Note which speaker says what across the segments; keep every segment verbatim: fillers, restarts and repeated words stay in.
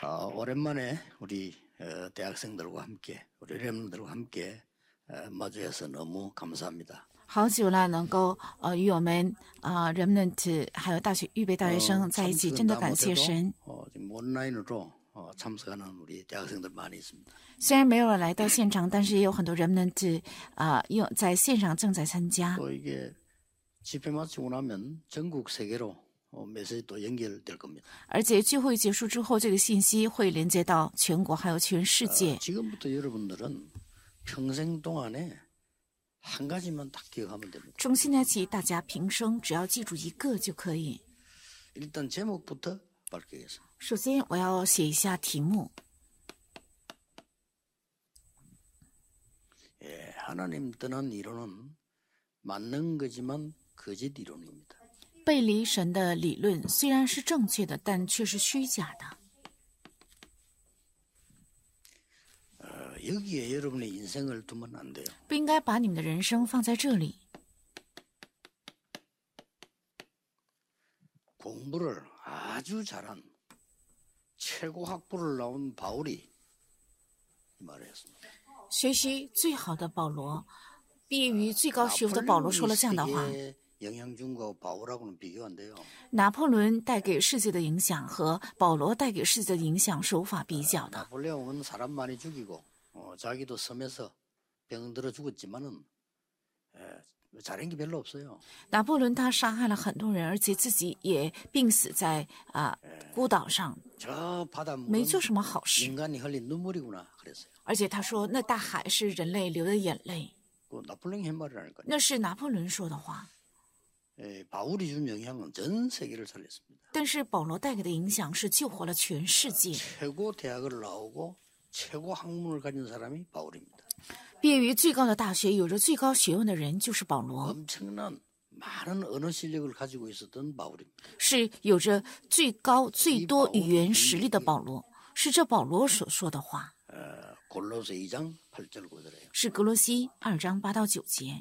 Speaker 1: 어, 오랜만에 우리 어, 대학생들과 함께 우리 렘들과 함께 어, 마주해서 너무 감사합니다.
Speaker 2: 好久了，能够呃与我们呃 remnant 还有大学预备大学生在一起，真的感谢神。
Speaker 1: 어, 지금 온라인으로 어, 참석하는 우리 대학생들 많이 있습니다.
Speaker 2: 虽然没有来到现场，但是也有很多 remnant 啊、呃，用在线上正在参加。
Speaker 1: 또 이게 집회 마치고 나면 전국 세계로 어, 메시지 또 연결될 겁니다.
Speaker 2: 而且聚会结束之后，这个信息会连接到全国还有全世界。
Speaker 1: 어, 지금부터 여러분들은 평생 동안에 한 가지만 딱 기억하면 됩니다.
Speaker 2: 从现在起，大家平生只要记住一个就可以。
Speaker 1: 일단 제목부터 밝히겠습니다.
Speaker 2: 首先，我要写一下题目。
Speaker 1: 예, 하나님 떠난 이론은 맞는 거지만 거짓 이론입니다.
Speaker 2: 背离神的理论虽然是正确的，但却是虚假的。
Speaker 1: 어, 여기에 여러분의 인생을 두면 안 돼요.
Speaker 2: 不应该把你们的人生放在这里。
Speaker 1: 공부를 아주 잘한 최고 학부를 나온 바울이 이 말을 했습니다.
Speaker 2: 学习最好的保罗，毕业于最高学府的保罗说了这样的话。
Speaker 1: 영향 준 거 바울하고는 비교 안 돼요.
Speaker 2: 拿破仑带给世界的影响和保罗带给世界的影响是无法比较的。
Speaker 1: 나폴레옹은 사람 많이 죽이고 어, 자기도 섬에서 병들어 죽었지만은 에, 잘한 게 별로 없어요.
Speaker 2: 拿破仑他杀害了很多人，而且自己也病死在啊、呃、孤岛上，
Speaker 1: 저 바닷물은
Speaker 2: 没做什么好事。
Speaker 1: 인간이 흘린 눈물이구나 그랬어요.
Speaker 2: 而且他说，那大海是人类流的眼泪，
Speaker 1: 그 나폴레옹이 한 말이라니까요.
Speaker 2: 那是拿破仑说的话。
Speaker 1: 에, 바울이 준 영향은 전 세계를 살렸습니다.
Speaker 2: 但是保罗带给的影响是救活了全世界。
Speaker 1: 최고 대학을 나오고 최고 학문을 가진 사람이 바울입니다.
Speaker 2: 毕业于最高的大学，有着最高学问的人就是保罗，
Speaker 1: 엄청난 많은 언어 실력을 가지고 있었던 바울입니다.
Speaker 2: 是有着最高最多语言实力的保罗，是这保罗所说的话。
Speaker 1: 어, 골로새 이 장 팔 절 구 절이에요.
Speaker 2: 是格罗西二章八到九节。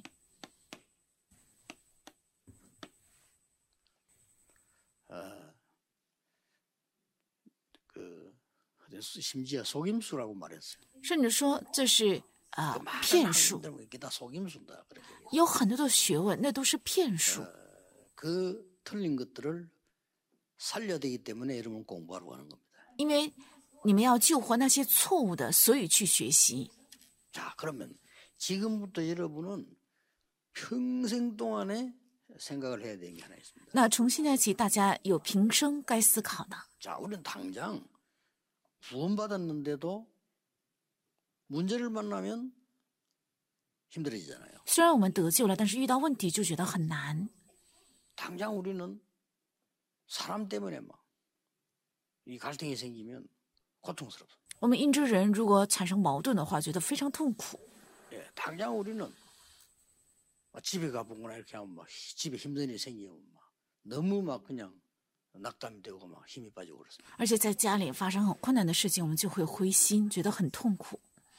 Speaker 1: 그 심지어 속임수라고 말했어요.
Speaker 2: 甚至说这是啊、呃、骗术，
Speaker 1: 이게 다 속임수다. 그렇게
Speaker 2: 有很多的学问，那都是骗术。
Speaker 1: 그 틀린 것들을 살려야 되기 때문에 여러분 공부하러 가는 겁니다.
Speaker 2: 因为你们要救活那些错误的，所以去学习。
Speaker 1: 자, 그러면 지금부터 여러분은 평생 동안에 생각을 해야 되는 게 하나 있습니다.
Speaker 2: 那从现在起，大家有平生该思考的。
Speaker 1: 자, 우리는 당장 구원받았는데도 문제를 만나면 힘들어지잖아요.
Speaker 2: 虽然我们得救了，但是遇到问题就觉得很难。
Speaker 1: 당장 우리는 사람 때문에 막 이 갈등이 생기면 고통스럽습니다.
Speaker 2: 我们因之人如果产生矛盾的话，觉得非常痛苦。
Speaker 1: 예, 당장 우리는 집에 가보거나 이렇게 하면 막 집에 힘든 일이 생기면 막 너무 막 그냥 낙담이 되고 막 힘이 빠지고 그렇습니다.
Speaker 2: 而且在家里发生很困难的事情，我们就会灰心，觉得很痛苦。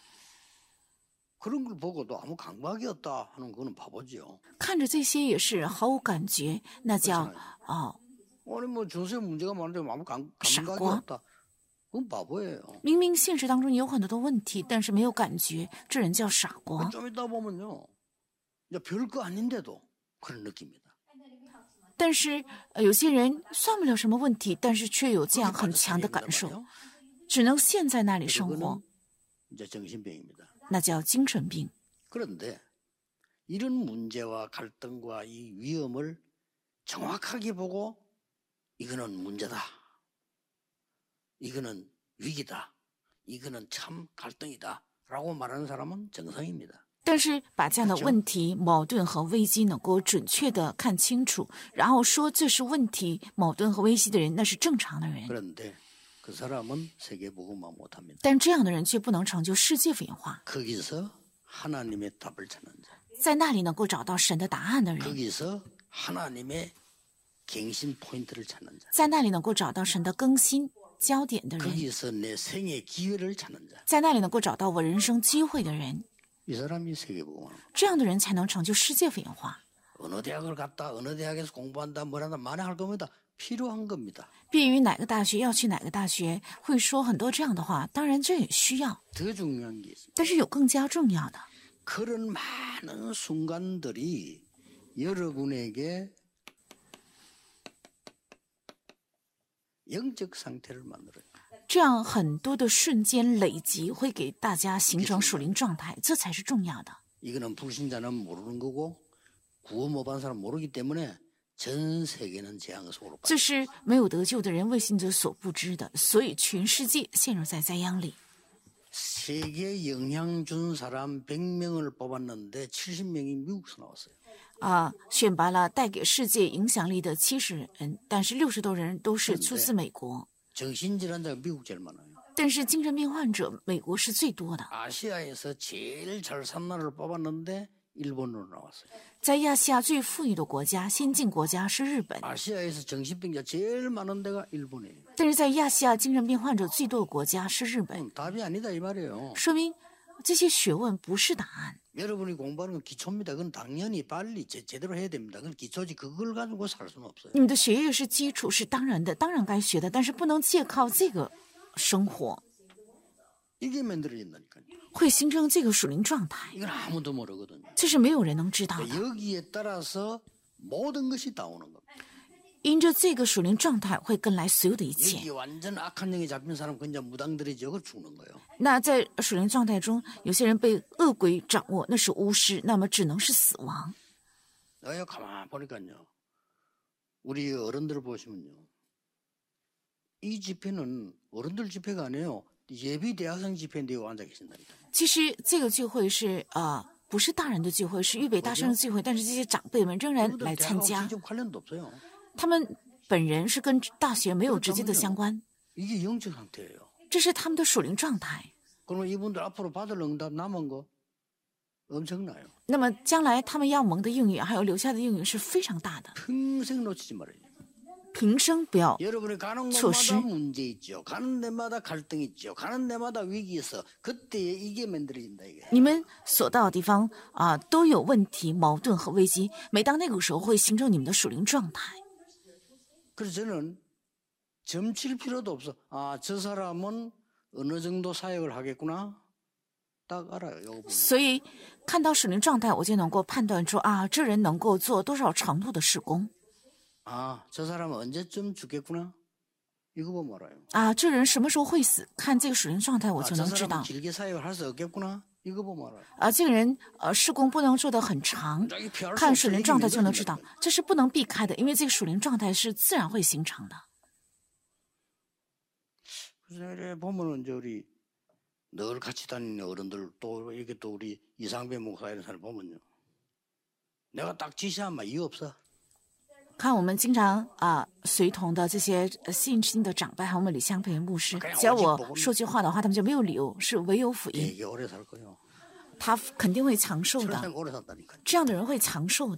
Speaker 1: 그런 걸 보고도 아무 감각이 없다 하는 거는 바보죠.
Speaker 2: 看着这些也是毫无感觉，那叫哦
Speaker 1: 아니 뭐 전세 문제가 많은데 아무 감, 감각이
Speaker 2: 傻瓜。
Speaker 1: 없다. 그건 바보예요.
Speaker 2: 明明现实当中有很多的问题，但是没有感觉，这人叫傻瓜。
Speaker 1: 좀 있다 보면요. 이제 별거 아닌데도 그런 느낌이다.
Speaker 2: 但是、呃、有些人算不了什么问题，但是却有这样很强的感受，只能陷在那里生活，
Speaker 1: 이제 정신병입니다.
Speaker 2: 那叫精神病。
Speaker 1: 그런데 이런 문제와 갈등과 이 위험을 정확하게 보고 이거는 문제다. 이거는 위기다. 이거는 참 갈등이다. 라고 말하는 사람은 정상입니다.
Speaker 2: 但是把这样的问题、矛盾和危机能够准确的看清楚，然后说这是问题、矛盾和危机的人，那是正常的人。
Speaker 1: 그런데 그 사람은 세계복음화 못합니다.
Speaker 2: 但这样的人却不能成就世界福音化，
Speaker 1: 거기서 하나님의 답을 찾는 자.
Speaker 2: 在那里能够找到神的答案的人，
Speaker 1: 거기서 하나님의 갱신 포인트를 찾는 자.
Speaker 2: 在那里能够找到神的更新焦点的人，
Speaker 1: 거기서 내 생의 기회를 찾는 자.
Speaker 2: 在那里能够找到我人生机会的人，
Speaker 1: 이 사람이 세계복음화.
Speaker 2: 这样的人才能成就世界福音化。
Speaker 1: 어느 대학을 갔다 어느 대학에서 공부한다 뭐란다 만회할 겁니다. 필요한 겁니다.
Speaker 2: 毕业于哪个大学要去哪个大学，会说很多这样的话，当然这也需要。
Speaker 1: 더 중요한 게 있습니다.
Speaker 2: 但是有更加重要的，
Speaker 1: 그런 많은 순간들이 여러분에게 영적 상태를 만들어요.
Speaker 2: 这样很多的瞬间累积会给大家形成属灵状态，这才是重要的。
Speaker 1: 이거는 불신자는 모르는 거고 구원 못 받은 사람 모르기 때문에 전 세계는 재앙 속으로 빠져.
Speaker 2: 这是没有得救的人未信者所不知的，所以全世界陷入在灾殃里。
Speaker 1: 세계 영향 준 사람 백 명을 뽑았는데 칠십 명이 미국에서 나왔어요.
Speaker 2: 啊，选拔了带给世界影响力的七十人，但是六十多人都是出自美国。
Speaker 1: 정신질환자가 미국 제일 많아요.
Speaker 2: 但是精神病患者，美国是最多的。
Speaker 1: 아시아에서 제일 잘 산 나라를 뽑았는데 일본으로 나왔어요.
Speaker 2: 在亚细亚最富裕的国家、先进国家是日本，
Speaker 1: 아시아에서 정신병자 제일 많은 데가 일본이에요.
Speaker 2: 但是在亚细亚精神病患者最多的国家是日本，
Speaker 1: 음, 답이 아니다 이 말이에요.
Speaker 2: 说明这些学问不是答案。
Speaker 1: 여러분이 공부하는 건 기초입니다. 그건 당연히 빨리 제, 제대로 해야 됩니다. 그건 기초지 그걸 가지고 살 수는 없어요.
Speaker 2: 你们的学业是基础，是当然的，当然该学的，但是不能借靠这个生活，
Speaker 1: 이게 만들어진다니까요.
Speaker 2: 会形成这个属灵状态，
Speaker 1: 이건 아무도 모르거든요.
Speaker 2: 这是没有人能知道的。
Speaker 1: 여기에 따라서 모든 것이 다 오는 겁니다.
Speaker 2: 因着这个属灵状态，会跟来所有的一
Speaker 1: 여기
Speaker 2: 切。
Speaker 1: 완전 악한 영에 잡힌 사람 그냥 무당들이죠. 그 죽는 거예요.
Speaker 2: 那在属灵状态中，有些人被恶鬼掌握，那是巫师，那么只能是死亡。
Speaker 1: 내가 가만 보니까요. 우리 어른들 보시면요. 이 집회는 어른들 집회가 아니에요. 예비 대학생 집회인데 여기 앉아 계신다니까.
Speaker 2: 其实这个聚会是呃，不是大人的聚会，是预备大生的聚会，但是这些长辈们仍然来参加。
Speaker 1: 직접 관련도 없어요.
Speaker 2: 他们本人是跟大学没有直接的相关，
Speaker 1: 이게 영적 상태예요.
Speaker 2: 这是他们的属灵状态。
Speaker 1: 그러면 이분들 앞으로 받을 응답 남은 거 엄청나요.
Speaker 2: 那么将来他们要蒙的应允，还有留下的应允是非常大的，
Speaker 1: 평생 놓치지 말아요.
Speaker 2: 平生不要
Speaker 1: 여러분이 가는
Speaker 2: 소시.
Speaker 1: 곳마다 문제 있죠. 가는 데마다 갈등 있죠. 가는 데마다 위기 있어. 그때 이게 만들어진다 이게.
Speaker 2: 你们所到的地方啊、都有问题、矛盾和危机。每当那个时候，会形成你们的属灵状态。
Speaker 1: 그래서 저는 점칠 필요도 없어. 아, 저 사람은 어느 정도 사역을 하겠구나. 딱 알아요. 요거 보면.
Speaker 2: 所以看到属灵状态，我就能够判断出啊，这人能够做多少程度的事工
Speaker 1: 아, 저 사람은 언제쯤 죽겠구나. 이거 보면 알아요.
Speaker 2: 啊，这人什么时候会死？看这个属灵状态，我
Speaker 1: 아,
Speaker 2: 就
Speaker 1: 저
Speaker 2: 能知
Speaker 1: 사람은
Speaker 2: 道
Speaker 1: 길게 사역을 할 수 없겠구나. 이거 보면 알아요.
Speaker 2: 啊，这个人呃事工不能做得很长，
Speaker 1: 이 피할 수
Speaker 2: 看
Speaker 1: 없어요.
Speaker 2: 属灵
Speaker 1: 이게
Speaker 2: 状态就能知道
Speaker 1: 만들어진다니까요. ，
Speaker 2: 这是不能避开的，因为这个属灵状态是自然会形成的。
Speaker 1: 그래서 이래 보면은 이제 우리 늘 같이 다니는 어른들 또 이게 또 우리 이상배 목사 이런 사람 보면요. 내가 딱 지시하면 이유 없어.
Speaker 2: 看我们经常啊、随同的这些呃信心的长辈，还有我们李香培牧师，只要我说句话的话，他们就没有理由，是唯有福音，
Speaker 1: 되게 오래 살 거요.
Speaker 2: 他肯定会长寿的，
Speaker 1: 평생 오래 산다니까.
Speaker 2: 这样的人会长寿的。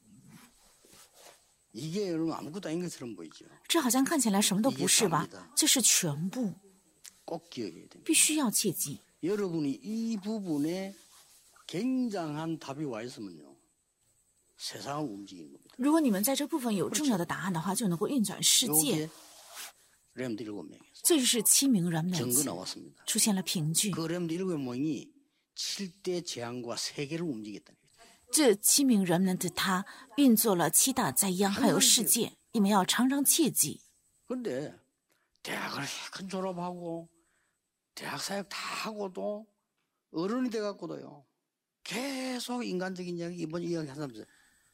Speaker 1: 이게 여러분 아무것도 아닌 것처럼 보이죠.
Speaker 2: 这好像看起来什么都不是吧？这是全部，
Speaker 1: 꼭 기억해야 됩니다.
Speaker 2: 必须要切记。
Speaker 1: 여러분이 이 부분에 굉장한 답이 와 있으면요. 세상을 움직이는 겁니다.
Speaker 2: 如果你们在这部分有重要的答案的话，就能够运转世界。
Speaker 1: 요게 렘드 일곱 명이었어요.
Speaker 2: 这就是七名人
Speaker 1: 증거
Speaker 2: 们
Speaker 1: 나왔습니다.
Speaker 2: 出现了凭据，
Speaker 1: 그 렘드 일곱 명이 칠대 재앙과 세계를 움직였다는 거예요.
Speaker 2: 这七名人们的他运作了七大灾殃，还有世界。你们要常常切记。
Speaker 1: 근데 대학을 큰 졸업하고 대학 사역 다 하고도 어른이 돼갖고도요. 계속 인간적인 이야기 이번 이야기 하면서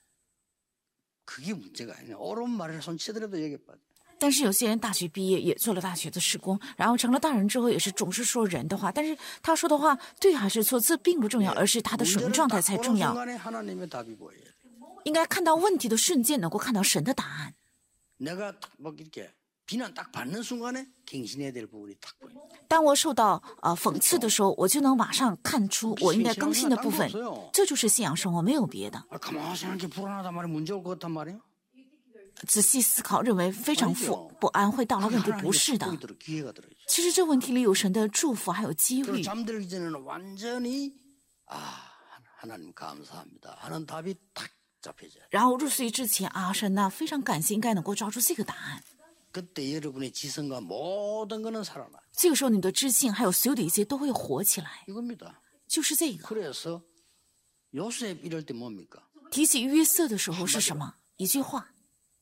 Speaker 1: 그게 문제가 아니야. 옳은 말을 손치더라도 얘기 빠져.
Speaker 2: 但是有些人大学毕业也做了大学的事工，然后成了大人之后也是总是说人的话，但是他说的话对还是错，这并不重要，而是他的属灵状态才重要。
Speaker 1: 순간에 하나님의 답이 보여요.
Speaker 2: 应该看到问题的瞬间，能够看到神的答案。
Speaker 1: 내가 막 이렇게 비난 딱 받는 순간에 갱신해야 될 부분이 딱 보여.
Speaker 2: 当我受到呃讽刺的时候，我就能马上看出我应该更新的部分，这就是信仰生活，没有别的。
Speaker 1: 아, 가만히 생각해 불안하단 말이야. 문제 올 것 같단 말이야.
Speaker 2: 仔细思考，认为非常不不安，会到了问题，不是的。
Speaker 1: 하나님의 축복이 들어, 기회가 들어있어.
Speaker 2: 其实这问题里有神的祝福，还有机
Speaker 1: 그리고
Speaker 2: 遇。
Speaker 1: 잠들기 전에는 완전히 아 하나님 감사합니다 하는 답이 딱 잡혀져요.
Speaker 2: 然后入睡之前啊，神呢非常感谢，应该能够抓住这个答案。
Speaker 1: 그때 여러분의 지성과 모든 것은 살아나.
Speaker 2: 这个时候，你的知性还有所有的一切都会活起来，
Speaker 1: 이겁니다.
Speaker 2: 就是这个。
Speaker 1: 그래서 요셉 이럴 때 뭡니까?
Speaker 2: 提起约瑟的时候是什么？一句话，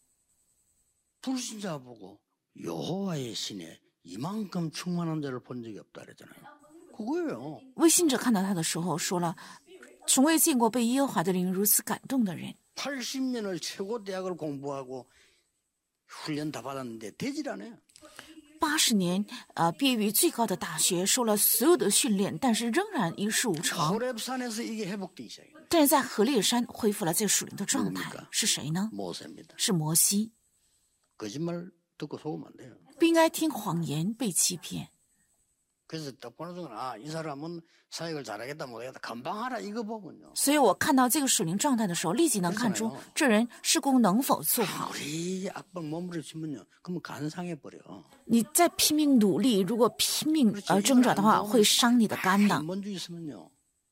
Speaker 1: 불신자 보고 여호와의 신에 이만큼 충만한 자를 본 적이 없다 그랬잖아요. 그거예요.
Speaker 2: 未信者看到他的时候说了，从未见过被耶和华的灵如此感动的人。
Speaker 1: 팔십 년을 최고 대학을 공부하고 훈련 다 받았는데 되질 않아요.
Speaker 2: 八十年，呃，毕业于最高的大学，受了所有的训练，但是仍然一事无成。
Speaker 1: 호렙산에서 이게 회복되기 시작해요.
Speaker 2: 但是在何烈山恢复了这属灵的状态，是谁呢？
Speaker 1: 모세입니다.
Speaker 2: 是摩西。
Speaker 1: 거짓말 듣고 속으면 안 돼요.
Speaker 2: 不应该听谎言被欺骗。
Speaker 1: 그래서 딱 보는 순간 아, 이 사람은 사역을 잘하겠다 못하겠다 금방 알아 이거 보면요.
Speaker 2: 所以我看到这个属灵状态的时候，立即能看出这人事工能否做好。
Speaker 1: 우리 악방 몸부림치면요, 그러면 간상해 버려.
Speaker 2: 你在拼命努力，如果拼命而挣扎的话，会伤你的肝的。
Speaker 1: 먼저 있으면요,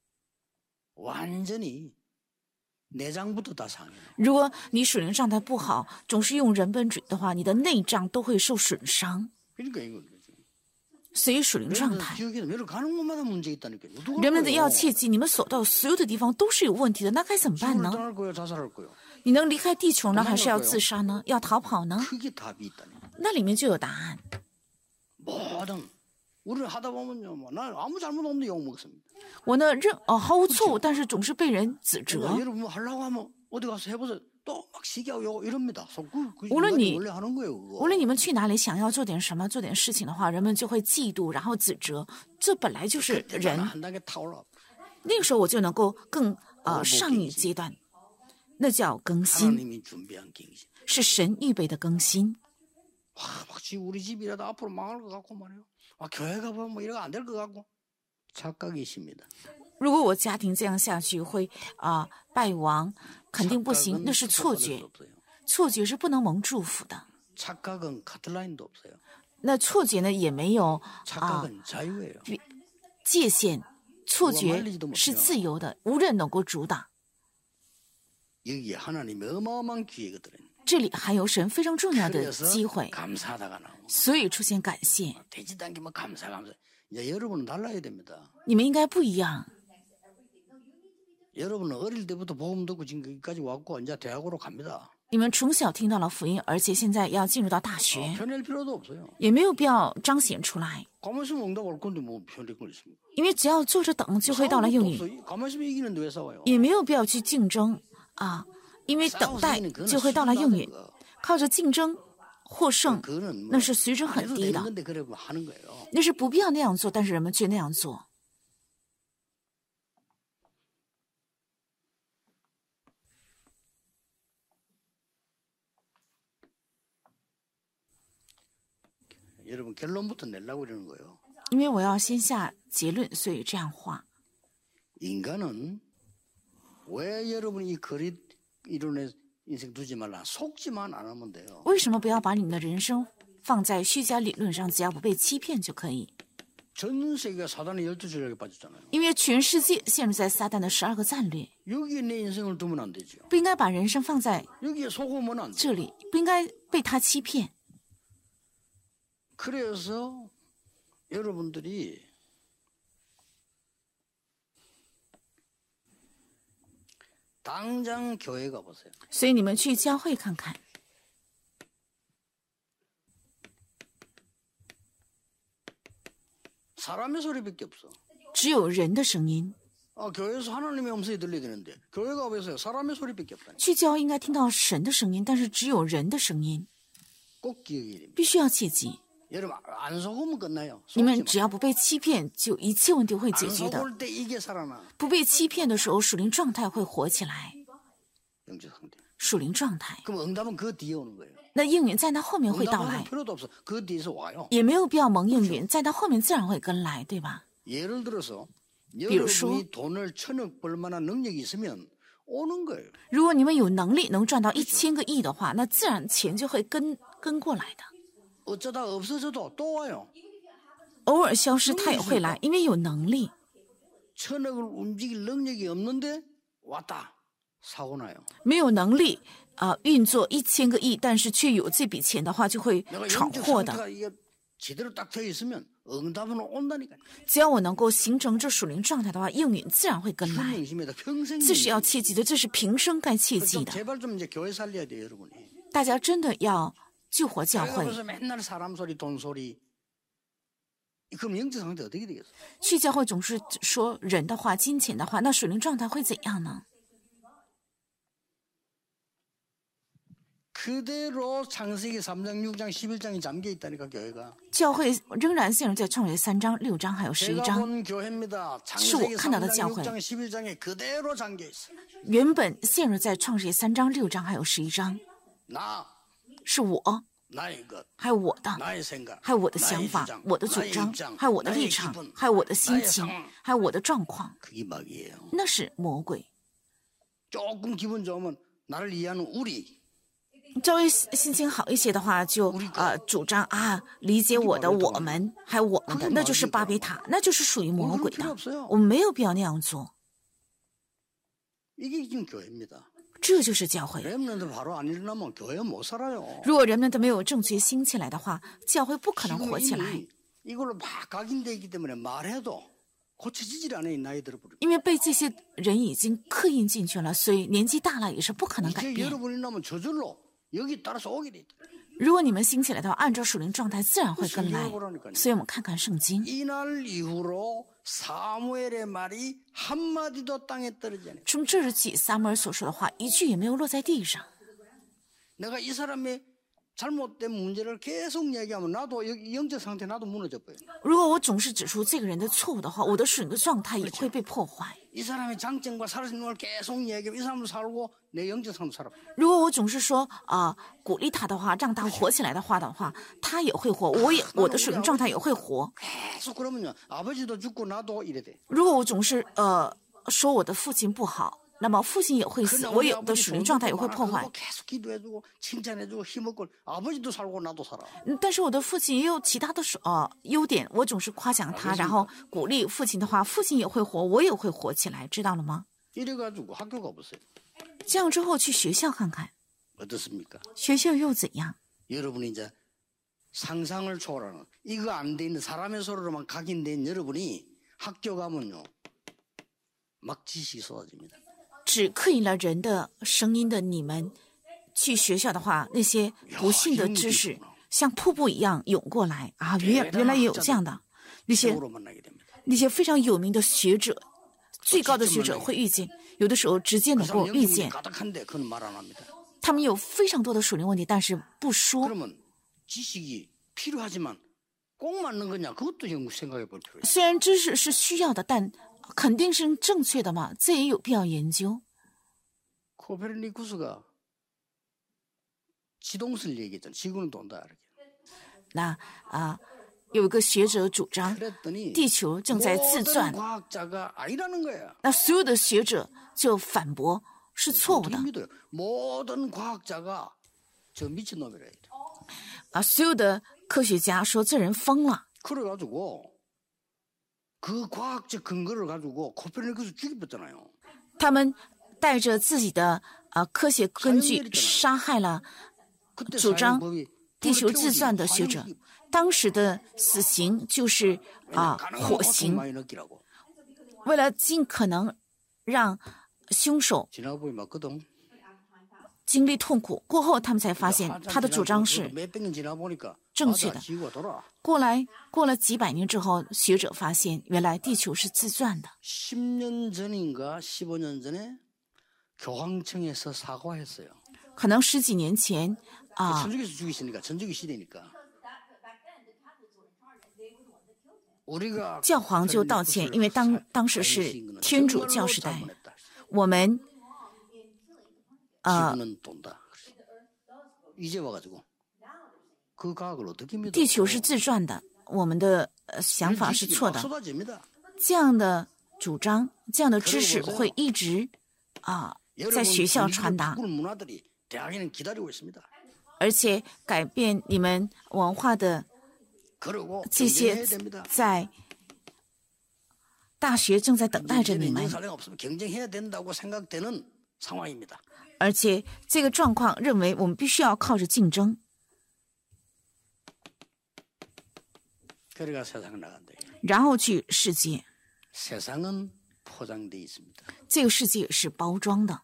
Speaker 1: 완전히 내장부터 다 상해요.
Speaker 2: 如果你属灵状态不好，总是用人本主义的话，你的内脏都会受损伤。
Speaker 1: 그러니까 이거.
Speaker 2: 所以属灵状态，
Speaker 1: 여러분 가는 곳마다 문제 있다니까요.
Speaker 2: 人们要切记，你们所到所有的地方都是有问题的，那该怎么办呢？
Speaker 1: 떠날 거예요, 자살할 거예요.
Speaker 2: 你能离开地球呢，还是要自杀呢？要逃跑呢？
Speaker 1: 그게 답이 있다니.
Speaker 2: 那里面就有答案。
Speaker 1: 뭐든 우리는 하다 보면요, 뭐, 난 아무 잘못 없는데 욕 먹습니다.
Speaker 2: 我呢认哦毫无错误，但是总是被人指责。
Speaker 1: 여러분 뭐 하려고 하면 어디 가서 해보세요. 또 막 시기하고 욕 이럽니다. 그, 그
Speaker 2: 물론
Speaker 1: 인간이
Speaker 2: 니-
Speaker 1: 원래 하는 거예요. 그거.
Speaker 2: 无论你们去哪里，想要做点什么、做点事情的话，人们就会嫉妒，然后指责。这本来就是人。
Speaker 1: 한 단계 타올라.
Speaker 2: 那个时候我就能够更呃上一阶段，那叫更新，
Speaker 1: 하나님이 준비한 갱신.
Speaker 2: 是神预备的更新。
Speaker 1: 와, 마치 우리 집이라도 앞으로 망할 것 같고 말이에요. 아, 교회 가보면 뭐 이러고 안 될 것 같고. 착각이십니다.
Speaker 2: 如果我家庭这样下去会啊、败亡，肯定不行，那是错觉。 错觉是不能蒙祝福的。
Speaker 1: 착각은 카트라인도 없어요.
Speaker 2: 那错觉呢，也没有
Speaker 1: 착각은 자유예요.
Speaker 2: 界限，错觉是自由的，无人能够阻挡。
Speaker 1: 여기에 하나님의 어마어마한 기회거든요.
Speaker 2: 这里还有神非常重要的
Speaker 1: 그래서
Speaker 2: 机会，
Speaker 1: 감사하다가 나오고
Speaker 2: 所以出现感谢。
Speaker 1: 되지도 않게 뭐 감사 감사. 이제 여러분은 달라야 됩니다.
Speaker 2: 你们应该不一样。
Speaker 1: 여러분은 어릴 때부터 복음 듣고 지금까지 왔고 이제 대학으로 갑니다.
Speaker 2: 你们从小听到了福音，而且现在要进入到大学，
Speaker 1: 편할 필요도 없어요.
Speaker 2: 也没有必要彰显出来，
Speaker 1: 가만히 있으면 응답 올 건데 뭐 편할 걸 있습니까?
Speaker 2: 因为只要坐着等就会到来应
Speaker 1: 싸울
Speaker 2: 允，
Speaker 1: 것도 없어요. 가만히 있으면 이기는데 왜 싸워요?
Speaker 2: 也没有必要去竞争啊，因为等待就会到来应允，靠着竞争获胜，
Speaker 1: 그거는
Speaker 2: 那是水准很
Speaker 1: 안 해도
Speaker 2: 低
Speaker 1: 되는
Speaker 2: 的，
Speaker 1: 건데 그래 뭐 하는 거예요.
Speaker 2: 那是不必要那样做，但是人们却那样做。
Speaker 1: 여러분 결론부터 내려고 그러는 거예요.
Speaker 2: 因为我要先下结论，所以这样话。
Speaker 1: 인간은 왜 여러분이 이 거리 이론에 인생 두지 말라 속지만 안 하면 돼요.
Speaker 2: 为什么不要把你们的人生放在虚假理论上，只要不被欺骗就可以？
Speaker 1: 전 세계가 사단의 열두 전략에 빠졌잖아요.
Speaker 2: 因为全世界陷入在撒旦的十二个战略，
Speaker 1: 여기에 내 인생을 두면 안 되죠.
Speaker 2: 不应该把人生放在
Speaker 1: 여기에 속으면 안 돼.
Speaker 2: 这里，不应该被他欺骗。
Speaker 1: 그래서 여러분들이 당장 교회 가보세요.
Speaker 2: 所以你们去教会看看，
Speaker 1: 사람의 소리밖에 없어.
Speaker 2: 只有人的声音。
Speaker 1: 아, 교회에서 하나님의 음성이 들려야 되는데 교회 가보세요. 사람의 소리밖에 없다니.
Speaker 2: 去教应该听到神的声音，但是只有人的声音，
Speaker 1: 꼭 기억해야 됩니다.
Speaker 2: 必须要切记。
Speaker 1: 여러분 안 속으면 끝나요.
Speaker 2: 你们
Speaker 1: 속지
Speaker 2: 只要不被欺骗，就一切问题会
Speaker 1: 마.
Speaker 2: 解
Speaker 1: 안
Speaker 2: 决的。
Speaker 1: 속을 때 이게 살아나.
Speaker 2: 不被欺骗的时候，属灵状态会活起来。
Speaker 1: 영적 상태.
Speaker 2: 属灵状态，
Speaker 1: 그럼 응답은 그 뒤에 오는 거예요.
Speaker 2: 那应允在那后面会到
Speaker 1: 응답하는
Speaker 2: 来，
Speaker 1: 필요도 없어. 그 뒤에서 와요.
Speaker 2: 也没有必要蒙应允，在那后面自然会跟来，对吧？
Speaker 1: 예를 들어서
Speaker 2: 比如说，
Speaker 1: 여러분이 돈을 천억 벌 만한 능력이 있으면 오는 거예요.
Speaker 2: 如果你们有能力能赚到一千个亿的话，那自然钱就会跟跟过来的。
Speaker 1: 어쩌다 없어져도 또 와요.
Speaker 2: 偶尔消失，它也会来，因为有能力。
Speaker 1: 천억을 움직일 능력이 없는데 왔다.
Speaker 2: 没有能力啊、呃、运作一千个亿，但是却有这笔钱的话，就会闯祸的。只要我能够形成这属灵状态的话，应允自然会跟来。这是要切记的，这是平生该切记的。大家真的要救活教会。去教会总是说人的话、金钱的话，那属灵状态会怎样呢？教会仍然陷入在创世三章、六章还有十一章，是我看到的教会原本陷入在创世三章、六章还有十一章，是我，还有我的，还有我的想法、我的主张，还有我的立场，还有我的心情，还有我的状况，那是魔鬼。稍微心情好一些的话，就呃主张啊理解我的我们还有我们的，那就是巴别塔，那就是属于魔鬼的。我们没有必要那样做。这就是教会。如果人们都没有正确兴起来的话，教会不可能活起来。因为被这些人已经刻印进去了，所以年纪大了也是不可能改变。如果你们兴起来的话，按照属灵状态自然会跟来。所以我们看看圣经，从这日起撒母耳所说的话一句也没有落在地上。如果我总是指出这个人的错误的话，我的属灵的状态也会被破坏。如果我总是说啊、呃、鼓励他的话，让他活起来的话的话，他也会活，我也我的属灵状态也会活。如果我总是呃说我的父亲不好，那么父亲也会死，我有的属灵状态也会破坏。但是我的父亲也有其他的呃优点，我总是夸奖他，然后鼓励父亲的话，父亲也会活，我也会活起来，知道了吗？这样之后去学校看看，学校又怎样？只刻印了人的声音的你们去学校的话，那些不幸的知识像瀑布一样涌过来啊！原原来也有这样的那些那些非常有名的学者，最高的学者会遇见，有的时候直接能够遇见。他们有非常多的属灵问题，但是不说。虽然知识是需要的，但肯定是正确的嘛，这也有必要研究。那啊，有一个学者主张地球正在自转，那所有的学者就反驳是错误的。啊，所有的科学家说这人疯了。他们带着自己的呃科学根据杀害了主张地球自转的学者。当时的死刑就是啊、呃、火刑，为了尽可能让凶手经历痛苦，过后他们才发现他的主张是正确的。过来过了几百年之后，学者发现原来地球是自转的。可能十几年前啊，教皇就道歉，因为当当时是天主教时代，我们呃地球是自转的，我们的、呃、想法是错的。这样的主张，这样的知识会一直啊、呃、在学校传达，而且改变你们文化的这些在大学正在等待着你们。
Speaker 1: 상황입니다.
Speaker 2: 而且这个状况认为我们必须要靠着竞争，
Speaker 1: 그래가 세상 나간다.
Speaker 2: 然后去世界。
Speaker 1: 세상은 포장돼 있습니다.
Speaker 2: 这个世界是包装的，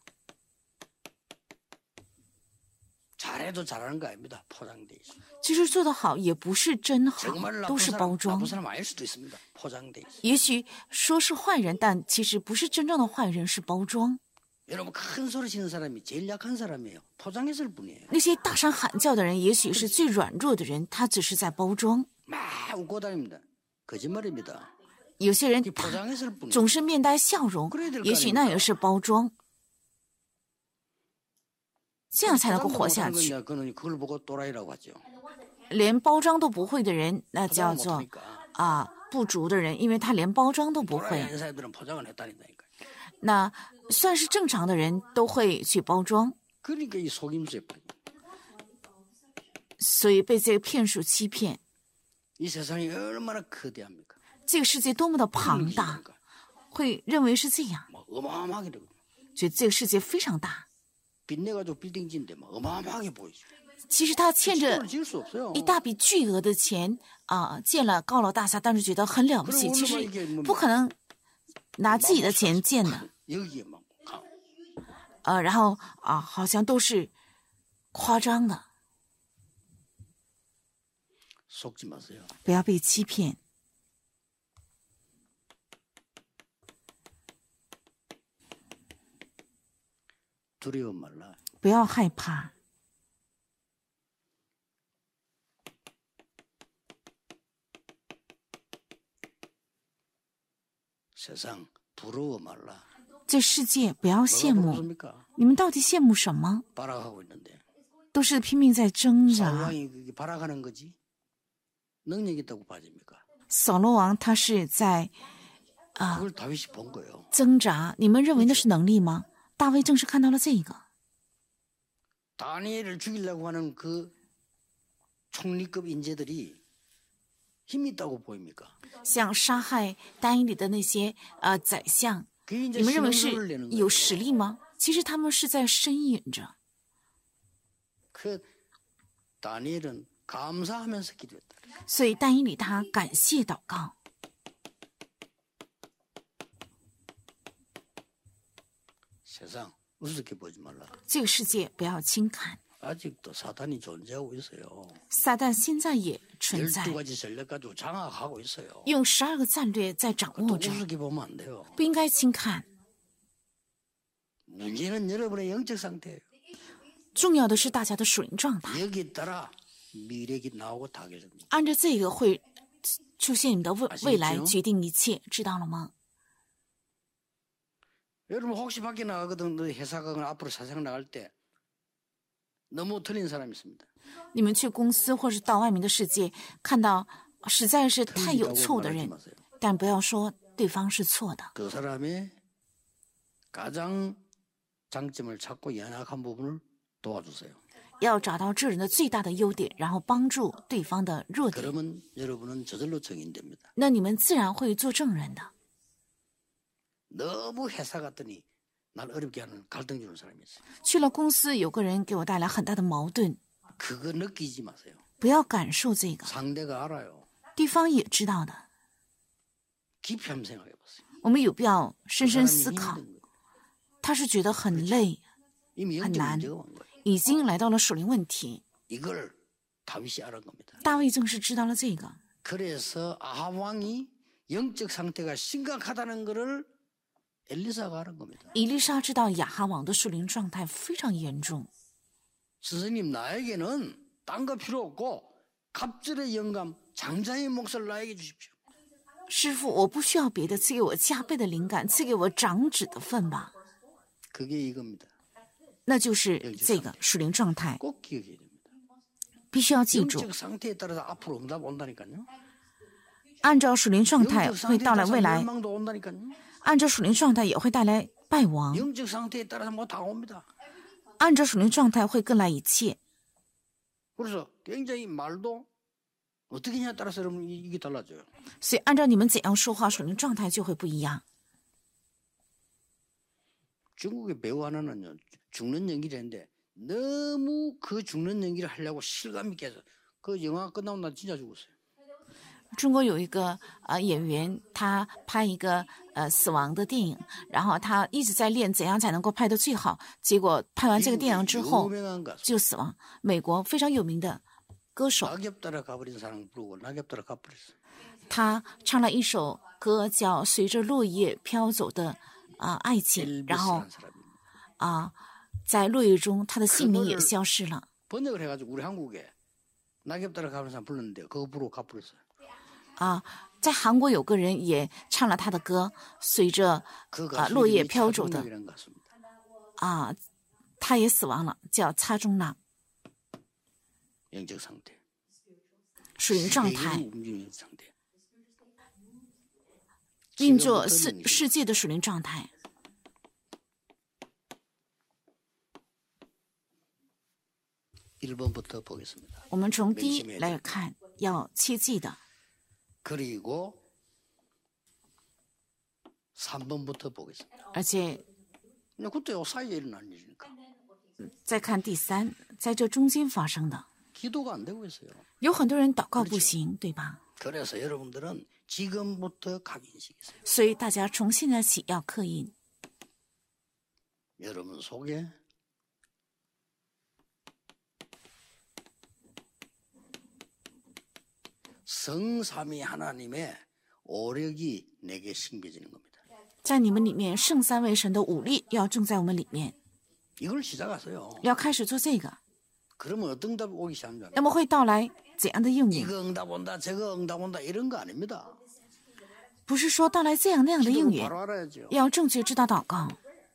Speaker 1: 잘해도 잘하는 거 아닙니다. 포장돼 있습니다.
Speaker 2: 其实做得好也不是真好，
Speaker 1: 정말
Speaker 2: 都
Speaker 1: 나쁜
Speaker 2: 是
Speaker 1: 사람,
Speaker 2: 包装
Speaker 1: 나쁜 。 사람 아닐 수도 있습니다. 포장돼 있습니다.
Speaker 2: 也许说是坏人，但其实不是真正的坏人，是包装。
Speaker 1: 여러분 큰 소리 치는 사람이 제일 약한 사람이에요. 포장했을 뿐이에요.
Speaker 2: 那些大声喊叫的人，也许是最软弱的人，他只是在包装。
Speaker 1: 막 웃고 다닙니다. 거짓말입니다.
Speaker 2: 有些人
Speaker 1: 포장했을 뿐이에요.
Speaker 2: 总是面带笑容，也许那也是包装，这样才能够活下去。
Speaker 1: 그는 그걸 보고 또라이라고 하죠.
Speaker 2: 连包装都不会的人，那叫做啊不足的人，因为他连包装都不
Speaker 1: 또라이
Speaker 2: 会。
Speaker 1: 아닌 사람들은 포장을 했다니까요.
Speaker 2: 那算是正常的人都会去包装，
Speaker 1: 그러니까 이 속임수에 빠져.
Speaker 2: 所以被这个骗术欺骗。
Speaker 1: 이 세상이 얼마나 거대합니까?
Speaker 2: 这个世界多么的庞大，会认为是这样，
Speaker 1: 막 어마어마하게 되고
Speaker 2: 觉得这个世界非常大。
Speaker 1: 빚내가지고 빌딩 짓는데 막 어마어마하게 보이죠.
Speaker 2: 其实他欠着
Speaker 1: 집을 지을 수 없어요.
Speaker 2: 一大笔巨额的钱啊，建了高楼大厦，但是觉得很了不起。其实不可能拿自己的钱建的，
Speaker 1: 여기에 막 가.
Speaker 2: 呃，然后啊，好像都是夸张的，
Speaker 1: 속지 마세요.
Speaker 2: 不要被欺骗。
Speaker 1: 두려워 말라.
Speaker 2: 不要害怕，
Speaker 1: 세상 부러워 말라.
Speaker 2: 这世界不要羡
Speaker 1: 뭐가
Speaker 2: 慕。
Speaker 1: 부럽습니까?
Speaker 2: 你们到底羡慕什么？
Speaker 1: 발악하고 있는데
Speaker 2: 都是拼命在挣扎。
Speaker 1: 사왕이 그게 발악하는 거지. 능력 있다고 봐집니까?
Speaker 2: 扫罗王他是在
Speaker 1: 그걸 다윗이 본 거예요.
Speaker 2: 挣扎，你们认为那是能力吗？大卫正是看到了这个。
Speaker 1: 다니엘을 죽이려고 하는 그 총리급 인재들이 힘 있다고 보입니까?
Speaker 2: 像杀害单一里的那些呃宰相，
Speaker 1: 그게 이제
Speaker 2: 你们认为
Speaker 1: 신호를
Speaker 2: 是
Speaker 1: 내는
Speaker 2: 有
Speaker 1: 거예요.
Speaker 2: 实力吗？其实他们是在呻吟着。
Speaker 1: 그 다니엘은 감사하면서 기도했다.
Speaker 2: 所以但以理他感谢祷告。
Speaker 1: 세상 우습게 보지 말라.
Speaker 2: 这个世界不要轻看，
Speaker 1: 아직도 사탄이 존재하고 있어요.
Speaker 2: 撒旦现在也存在，
Speaker 1: 열두 가지 전략 가지고 장악하고 있어요.
Speaker 2: 用十二个战略在掌
Speaker 1: 또
Speaker 2: 握着，
Speaker 1: 우습게 보면 안 돼요.
Speaker 2: 不应该轻看。
Speaker 1: 문제는 여러분의 영적 상태예요.
Speaker 2: 重要的是大家的属灵状态，
Speaker 1: 여기에 따라 미래가 나오고 다 결정됩니다.
Speaker 2: 按照这个会出现你们的未
Speaker 1: 아시겠죠?
Speaker 2: 未来，决定一切，知道了吗？
Speaker 1: 여러분 혹시 밖에 나가거든 너 회사 가거나 앞으로 사장 나갈 때 너무 틀린 사람이 있습니다.
Speaker 2: 你们去公司或是到外面的世界，看到实在是太有错的
Speaker 1: 틀리다고
Speaker 2: 人，
Speaker 1: 말하지 마세요.
Speaker 2: 但不要说对方是错的。
Speaker 1: 그 사람의 가장 장점을 찾고 연약한 부분을 도와주세요.
Speaker 2: 要找到这人的最大的优点，然后帮助对方的弱点，
Speaker 1: 그러면 여러분은 저절로 정인됩니다.
Speaker 2: 那你们自然会做证人的。
Speaker 1: 너무 회사 갔더니 날 어렵게 하는 갈등 주는 사람이 있어요.
Speaker 2: 去了公司，有个人给我带来很大的矛盾，
Speaker 1: 그거 느끼지 마세요.
Speaker 2: 不要感受这个，
Speaker 1: 상대가 알아요.
Speaker 2: 对方也知道的。
Speaker 1: 깊이 한번 생각해 보세요.
Speaker 2: 我们有必要
Speaker 1: 그
Speaker 2: 深深
Speaker 1: 사람이
Speaker 2: 思考，
Speaker 1: 힘든 거예요.
Speaker 2: 他是觉得很累，
Speaker 1: 이미 영적
Speaker 2: 난-
Speaker 1: 문제가 온 거예요.
Speaker 2: 已经来到了属灵问题。
Speaker 1: 이걸 다윗이 알은 겁니다.
Speaker 2: 大卫正是知道了这个，
Speaker 1: 그래서 아합 왕이 영적 상태가 심각하다는 것을 엘리사가 알은 겁니다.
Speaker 2: 以利沙知道亚哈王的属灵状态非常严重。
Speaker 1: 스승님 나에게는 딴 거 필요 없고 갑절의 영감 장자의 몫을 나에게 주십시오.
Speaker 2: 师傅，我不需要别的，赐给我加倍的灵感，赐给我长子的份吧。
Speaker 1: 그게 이겁니다.
Speaker 2: 那就是这个属灵状态，
Speaker 1: 꼭 기억해야 됩니다.
Speaker 2: 必须要记住。
Speaker 1: 영적 상태에 따라서 앞으로 응답 온다니까요.
Speaker 2: 按照属灵状态
Speaker 1: 영적
Speaker 2: 会
Speaker 1: 상태에
Speaker 2: 到来
Speaker 1: 따라서
Speaker 2: 未来，
Speaker 1: 멸망도 온다니까요.
Speaker 2: 按照属灵状态也会带来败亡，
Speaker 1: 영적 상태에 따라서 뭐 다 옵니다.
Speaker 2: 按照属灵状态会更来一切。
Speaker 1: 그래서 굉장히 말도 어떻게 하냐에 따라서 여러분 이- 이게 달라져요.
Speaker 2: 所以按照你们怎样说话，属灵状态就会不一样。
Speaker 1: 중국의 배우 하나는요 죽는 연기를 했는데 너무 그 죽는 연기를 하려고 실감 있게 해서 그 영화 끝나고 나 진짜 죽었어요.
Speaker 2: 中国有一个呃演员，他拍一个呃死亡的电影，然后他一直在练怎样才能够拍得最好，结果拍完这个电影之后就死亡。美国非常有名的歌手，
Speaker 1: 낙엽 따라 가버린 사랑 부르고 낙엽 따라 가버렸어요.
Speaker 2: 他唱了一首歌叫《随着落叶飘走的啊、呃、爱情》，然后啊、呃、在落叶中他的姓名也消失了。
Speaker 1: 번역을 해가지고 우리 한국에 낙엽 따라 가버린 사람 불렀는데 그거 부르고 가버렸어요.
Speaker 2: 啊，在韩国有个人也唱了他的歌，随着啊落叶飘走的啊，他也死亡了，叫擦中娜。
Speaker 1: 영적 상태,
Speaker 2: 属灵状态，运作世世界的属灵状态。
Speaker 1: 일 번부터 보겠습니다.
Speaker 2: 我们从第一来看，要切记的。
Speaker 1: 그리고 삼 번부터 보겠습니다.
Speaker 2: 而且
Speaker 1: 그때 요 사이에 일어난 일이니까.
Speaker 2: 再看第三，在这中间发生的。
Speaker 1: 기도가 안 되고 있어요.
Speaker 2: 有很多人祷告不行，对吧？
Speaker 1: 그래서 여러분들은 지금부터 각인식이세요.
Speaker 2: 所以大家从现在起要刻印。
Speaker 1: 여러분 속에 성삼위 하나님의 오력이 내게 신겨지는 겁니다.
Speaker 2: 在你们里面，圣三位神的武力要种在我们里面，
Speaker 1: 이걸 시작하세요.
Speaker 2: 要开始做这个。
Speaker 1: 그러면 어떤 답이 오기 시작하는 줄 알아요?
Speaker 2: 那么会到来怎样的应允？
Speaker 1: 이거 응답 온다, 저거 응답 온다 이런 거 아닙니다.
Speaker 2: 不是说到来这样那样的应
Speaker 1: 기도를
Speaker 2: 允，
Speaker 1: 바로 알아야죠.
Speaker 2: 要正确知道祷告。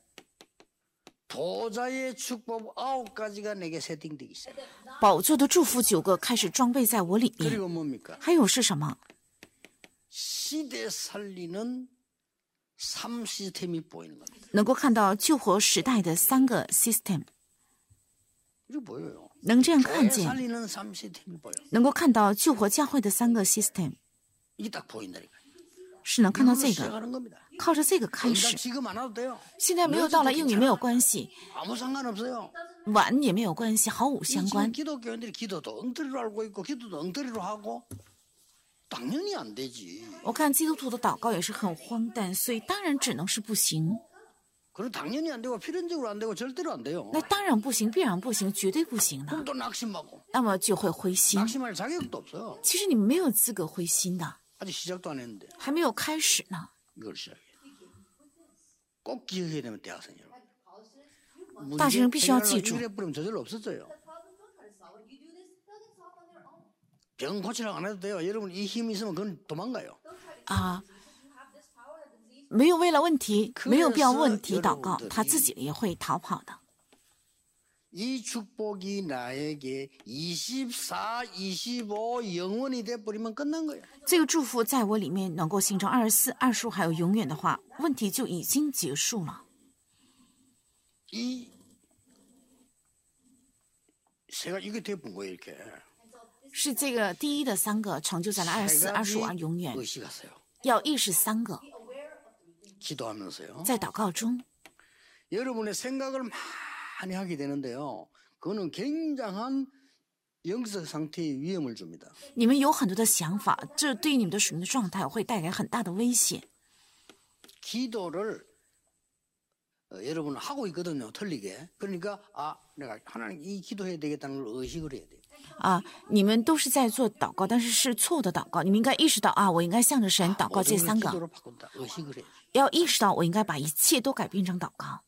Speaker 1: 보좌의 축복 아홉 가지가 내게 세팅되기 시작.
Speaker 2: 宝座的祝福九个开始装备在我里面，
Speaker 1: 그리고 뭡니까?
Speaker 2: 还有是什么？
Speaker 1: 시대 살리는 삼 시스템이 보이는 겁니다.
Speaker 2: 能够看到救活时代的三个 system，
Speaker 1: 이거 보여요.
Speaker 2: 能这样看
Speaker 1: 교회
Speaker 2: 见，
Speaker 1: 살리는 삼 시스템이 보여.
Speaker 2: 能够看到救活教会的三个 system，
Speaker 1: 이게 딱 보인다니까.
Speaker 2: 是能看到
Speaker 1: 이걸로
Speaker 2: 这个，
Speaker 1: 시작하는 겁니다.
Speaker 2: 靠着这个开
Speaker 1: 응답
Speaker 2: 始。
Speaker 1: 지금 안 와도 돼요.
Speaker 2: 现在没有到来应允没有关系，
Speaker 1: 아무 상관없어요.
Speaker 2: 晚也没有关系，毫无
Speaker 1: 이
Speaker 2: 相
Speaker 1: 지금
Speaker 2: 关。
Speaker 1: 기독교인들이 기도도 엉터리로 알고 있고 기도도 엉터리로 하고 당연히 안 되지.
Speaker 2: 我看基督徒的祷告也是很荒诞，所以当然只能是不行。
Speaker 1: 그리고 당연히 안 되고 필연적으로 안 되고 절대로 안 돼요.
Speaker 2: 那当然不行，必然不行，绝对不行的
Speaker 1: 그럼 。또 낙심하고
Speaker 2: 那么就会灰心。
Speaker 1: 낙심할 자격도 없어요.
Speaker 2: 其实你们没有资格灰心的，
Speaker 1: 아직 시작도 안 했는데
Speaker 2: 还没有开始呢。
Speaker 1: 이걸 시작해요. 꼭 기억해야 되면 대학생 여러분.
Speaker 2: 大学生必须要记住，
Speaker 1: 이래 버리면 저절로 없어져요. 병 고치라고 안 해도 돼요. 여러분 이 힘이 있으면 그건 도망가요.
Speaker 2: 啊，没有为了问题，没有必要问题祷告，他自己也会逃跑的。
Speaker 1: 이 축복이 나에게 이십사, 이십오 영원히 돼버리면 끝난 거예요.
Speaker 2: 这个祝福在我里面能够形成二十四、二十五还有永远的话，问题就已经结束了。
Speaker 1: 이 세가 이게 돼본 거예요 이렇게.
Speaker 2: 是这个第一的三个成就在了二十四、二十五而永远，
Speaker 1: 의식하세요.
Speaker 2: 要意识三个，
Speaker 1: 기도하면서요.
Speaker 2: 在祷告中，
Speaker 1: 여러분의 생각을 많이 하게 되는데요. 그거는 굉장한 영적 상태의 위험을 줍니다.
Speaker 2: 你们有很多的想法，这对你们的属灵的状态会带来很大的威胁。
Speaker 1: 기도를 어, 여러분은 하고 있거든요. 틀리게. 그러니까 아 내가 하나님 이 기도해야 되겠다는 걸 의식을 해야 돼요.
Speaker 2: 啊，你们都是在做祷告，但是是错误的祷告。你们应该意识到啊，我应该向着神祷告这
Speaker 1: 모든 걸
Speaker 2: 三个，
Speaker 1: 기도로 바꾼다. 의식을 해요.
Speaker 2: 要意识到我应该把一切都改变成祷告。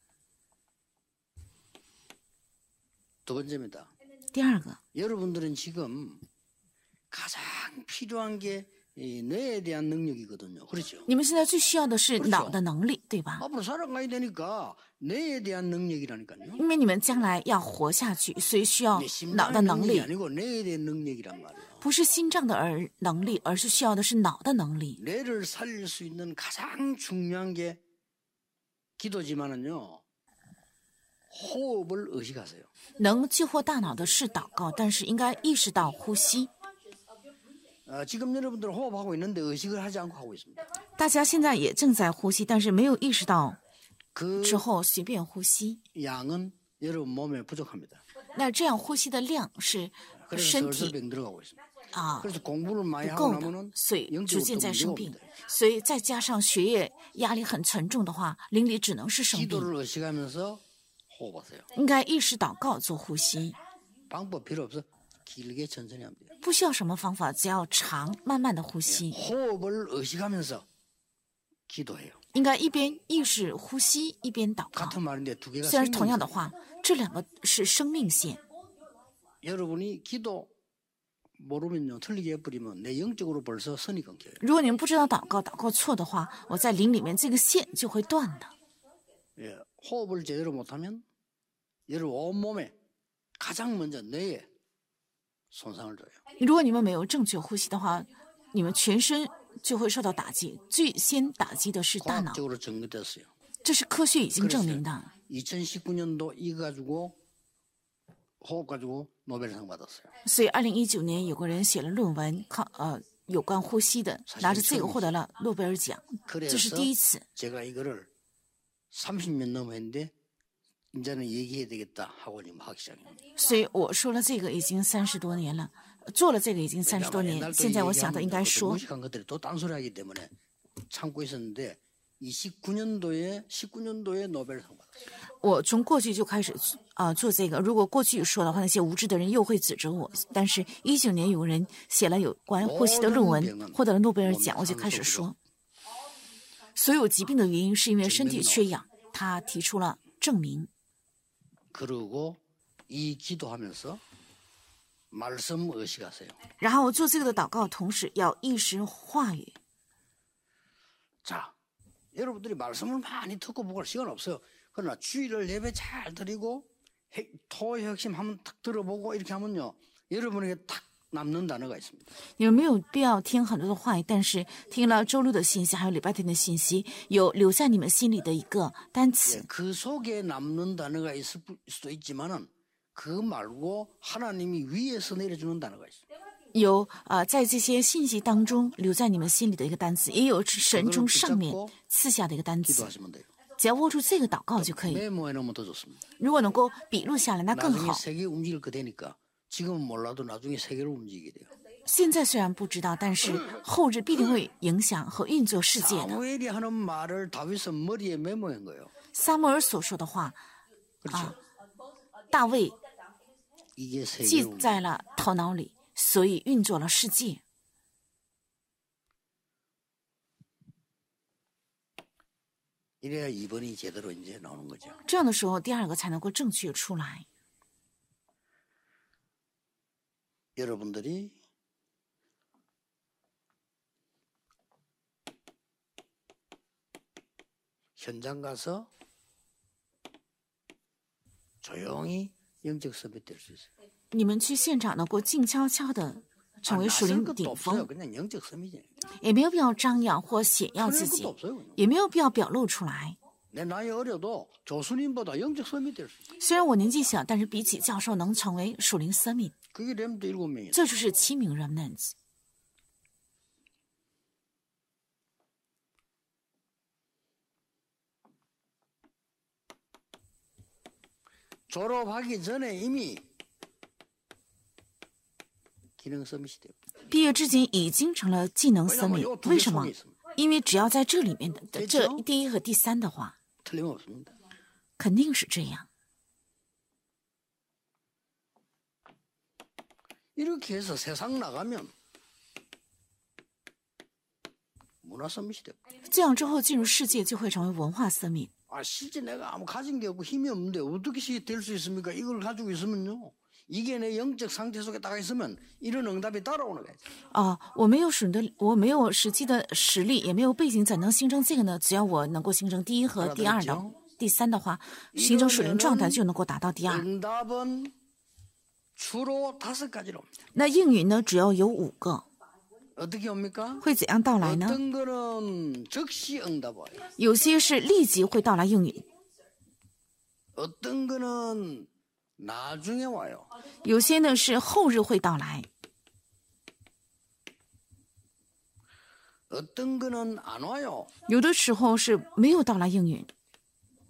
Speaker 1: 두 번째입니다.
Speaker 2: 第二个，
Speaker 1: 여러분들은 지금 가장 필요한 게 이 뇌에 대한 능력이거든요. 그렇죠?
Speaker 2: 你们现在最需要的是脑的能力，对吧？
Speaker 1: 앞으로 살아가야 되니까 뇌에 대한 능력이라니까요.
Speaker 2: 因为你们将来要活下去，所以需要
Speaker 1: 내
Speaker 2: 脑
Speaker 1: 심장의
Speaker 2: 的能
Speaker 1: 능력이
Speaker 2: 力，
Speaker 1: 아니고 뇌에 대한 능력이란 말이에요.
Speaker 2: 不是心脏的而能力，而是需要的是脑的能力。
Speaker 1: 뇌를 살릴 수 있는 가장 중요한 게 기도지만은요. 호흡을 의식하세요.
Speaker 2: 能救活大脑的是祷告，但是应该意识到呼吸。
Speaker 1: 어, 지금 여러분들은 호흡하고 있는데 의식을 하지 않고 하고 있습니다.
Speaker 2: 大家现在也正在呼吸，但是没有意识到之后随便呼吸。
Speaker 1: 양은 여러분 몸에 부족합니다.
Speaker 2: 那这样呼吸的量是
Speaker 1: 그래서
Speaker 2: 身
Speaker 1: 슬슬
Speaker 2: 体
Speaker 1: 병 들어가고 있습니다.
Speaker 2: 啊
Speaker 1: 그래서 공부를 많이
Speaker 2: 不
Speaker 1: 하고
Speaker 2: 够的，
Speaker 1: 나면은
Speaker 2: 所以逐
Speaker 1: 영적으로
Speaker 2: 渐
Speaker 1: 또
Speaker 2: 在
Speaker 1: 문제가
Speaker 2: 生病
Speaker 1: 옵니다. 。
Speaker 2: 所以再加上学业压力很沉重的话，灵里只能是生病。
Speaker 1: 기도를 의식하면서 호흡하세요.
Speaker 2: 应该意识祷告做呼吸，
Speaker 1: 방법 필요 없어. 길게 천천히 하면 돼요.
Speaker 2: 不需要什么方法，只要长慢慢的呼吸。
Speaker 1: 호흡을 의식하면서 기도해요.
Speaker 2: 应该一边意识呼吸一边祷告。
Speaker 1: 같은 말인데 두 개가
Speaker 2: 虽然是同样的
Speaker 1: 생명이세요.
Speaker 2: 话，这两个是生命线。
Speaker 1: 여러분이 기도 모르면요 틀리게 해버리면 내 영적으로 벌써 선이 끊겨요.
Speaker 2: 如果你们不知道祷告，祷告错的话，我在灵里面这个线就会断的。
Speaker 1: 예, 호흡을 제대로 못하면 여러분 온몸에 가장 먼저 뇌에 손상을 줘요.
Speaker 2: 如果你们没有正确呼吸的话，你们全身就会受到打击。最先打击的是大脑，
Speaker 1: 과학적으로 증거됐어요.
Speaker 2: 这是科学已经证明的。
Speaker 1: 이천십구 년도 이거 가지고 호흡 가지고 노벨상 받았어요.
Speaker 2: 所以，二零一九年有个人写了论文，靠呃有关呼吸的，拿着这个获得了诺贝尔奖，这是
Speaker 1: 그래서
Speaker 2: 第一次。
Speaker 1: 제가 이거를 삼십 년 넘어 했는데 이제는 얘기해야 되겠다 하고 지금 하기 시작합니다.
Speaker 2: 所以我说了这个已经三十多年了，做了这个已经三十多年。现在我想的应该说，
Speaker 1: 무식한 것들이 또 딴소리하기 때문에 참고 있었는데 이십구 년도에 십구 년도에 노벨상 받았어요.
Speaker 2: 我从过去就开始啊、呃、做这个。如果过去说的话，那些无知的人又会指责我。但是，一九年有人写了有关呼吸的论文，获得了诺贝尔奖，我就开始说，所有疾病的原因是因为身体缺氧。他提出了证明。
Speaker 1: 그리고 이 기도하면서 말씀 의식하세요.
Speaker 2: 然后做这个的祷告，同时要意识话语。
Speaker 1: 자, 여러분들이 말씀을 많이 듣고 보고 할 시간 없어요. 그러나 주일을 예배 잘 드리고 토의 핵심 한번 탁 들어보고 이렇게 하면요. 여러분에게 탁 남는 단어가 있습니다.
Speaker 2: 你们没有必要听很多的话语，但是听了周六的信息，还有礼拜天的信息，有留在你们心里的一个单词。
Speaker 1: 예, 그 속에 남는 단어가 있을 수도 있지만은 그 말고 하나님이 위에서 내려주는 단어가 있어요.
Speaker 2: 有啊、呃，在这些信息当中留在你们心里的一个单词，也有神从上面赐下的一个单词。
Speaker 1: 기도하시면 돼요.
Speaker 2: 只要握住这个祷告就可以。
Speaker 1: 메모해 놓으면 더 좋습니다.
Speaker 2: 如果能够笔录下来，那更
Speaker 1: 나중에
Speaker 2: 好。
Speaker 1: 세계 움직일 거 되니까 지금은 몰라도 나중에 세계를 움직이게 돼요.
Speaker 2: 现在虽然不知道，但是后日必定会影响和运作世界的。
Speaker 1: 사무엘이 하는 말을 다윗은 머리에 메모한 거예요.
Speaker 2: 撒母耳所说的话
Speaker 1: 그렇죠.
Speaker 2: 啊，大卫
Speaker 1: 이게
Speaker 2: 记
Speaker 1: 세계를 움직여요.
Speaker 2: 在了头脑里，所以运作了世界。
Speaker 1: 이래야 이 번이 제대로 이제 나오는 거죠.
Speaker 2: 这样的时候，第二个才能够正确出来。
Speaker 1: 여러분들이 현장 가서 조용히 영적 선배 될 수 있어요.
Speaker 2: 你们去现场能够静悄悄的成为属
Speaker 1: 낯설
Speaker 2: 灵
Speaker 1: 것도
Speaker 2: 顶
Speaker 1: 없어요.
Speaker 2: 峰，
Speaker 1: 그냥 영적 선배지.
Speaker 2: 也没有必要张扬或显耀自
Speaker 1: 그럴
Speaker 2: 己
Speaker 1: 것도 ， 없어요. 그냥.
Speaker 2: 也没有必要表露出来。
Speaker 1: 내 나이 어려도 교수님보다 영적 선배 될 수 있어요.
Speaker 2: 虽然我年纪小，但是比起教授能成为属灵生命，
Speaker 1: 그게 렘도 일곱 명이에요.
Speaker 2: 这就是七名 remnants。
Speaker 1: 졸업하기 전에 이미 기능 서밋이 돼요.
Speaker 2: 毕业之前已经成了技能生命，为什么？因为只要在这里面的的这第一和第三的话，
Speaker 1: 틀림없습니다.
Speaker 2: 肯定是这样。
Speaker 1: 이렇게 해서 세상 나가면 문화 서밋이 돼요.
Speaker 2: 这样之后进入世界就会成为文化生命。
Speaker 1: 아, 실제 내가 아무 가진 게 없고 힘이 없는데 어떻게 될 수 있습니까? 이걸 가지고 있으면요. 이게 내 영적 상태 속에 딱 있으면 이런 응답이 따라오는 거예요.
Speaker 2: 啊，我没有属的，我没有实际的实力，也没有背景，怎能形成这个呢？只要我能够形成第一和第二的，第三的话，形成属灵状态就能够达到第二。
Speaker 1: 응답은 주로 다섯 가지로 옵니다.
Speaker 2: 那应允呢，只要有五个，
Speaker 1: 어떻게 옵니까?
Speaker 2: 会怎样到来呢？
Speaker 1: 어떤 거는 즉시 응답 와요.
Speaker 2: 有些是立即会到来应允，
Speaker 1: 어떤 거는 나중에 와요.
Speaker 2: 有些呢是后日会到来，
Speaker 1: 어떤 거는 안 와요.
Speaker 2: 有的时候是没有到来应允，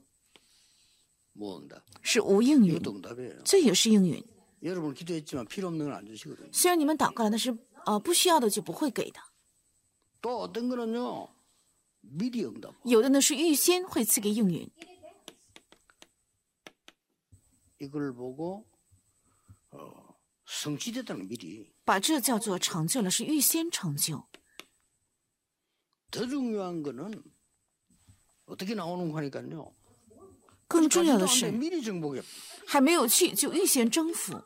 Speaker 2: 是无应允，
Speaker 1: 이것도 응답이에요.
Speaker 2: 这也是应允。
Speaker 1: 여러분 기도했지만 필요 없는 건 안 주시거든요.
Speaker 2: 虽然你们祷告了，但是呃不需要的就不会给的。
Speaker 1: 또 어떤 거는요 미리 응답.
Speaker 2: 有的呢是预先会赐给应允，
Speaker 1: 이걸 보고 어, 성취됐다는 미리.
Speaker 2: 把这叫做成就了，是预先成就。
Speaker 1: 더 중요한 거는 어떻게 나오는 거니까요.
Speaker 2: 更重要的
Speaker 1: 가지도
Speaker 2: 是
Speaker 1: 않는데 미리 정복해.
Speaker 2: 还没有去就预先征服。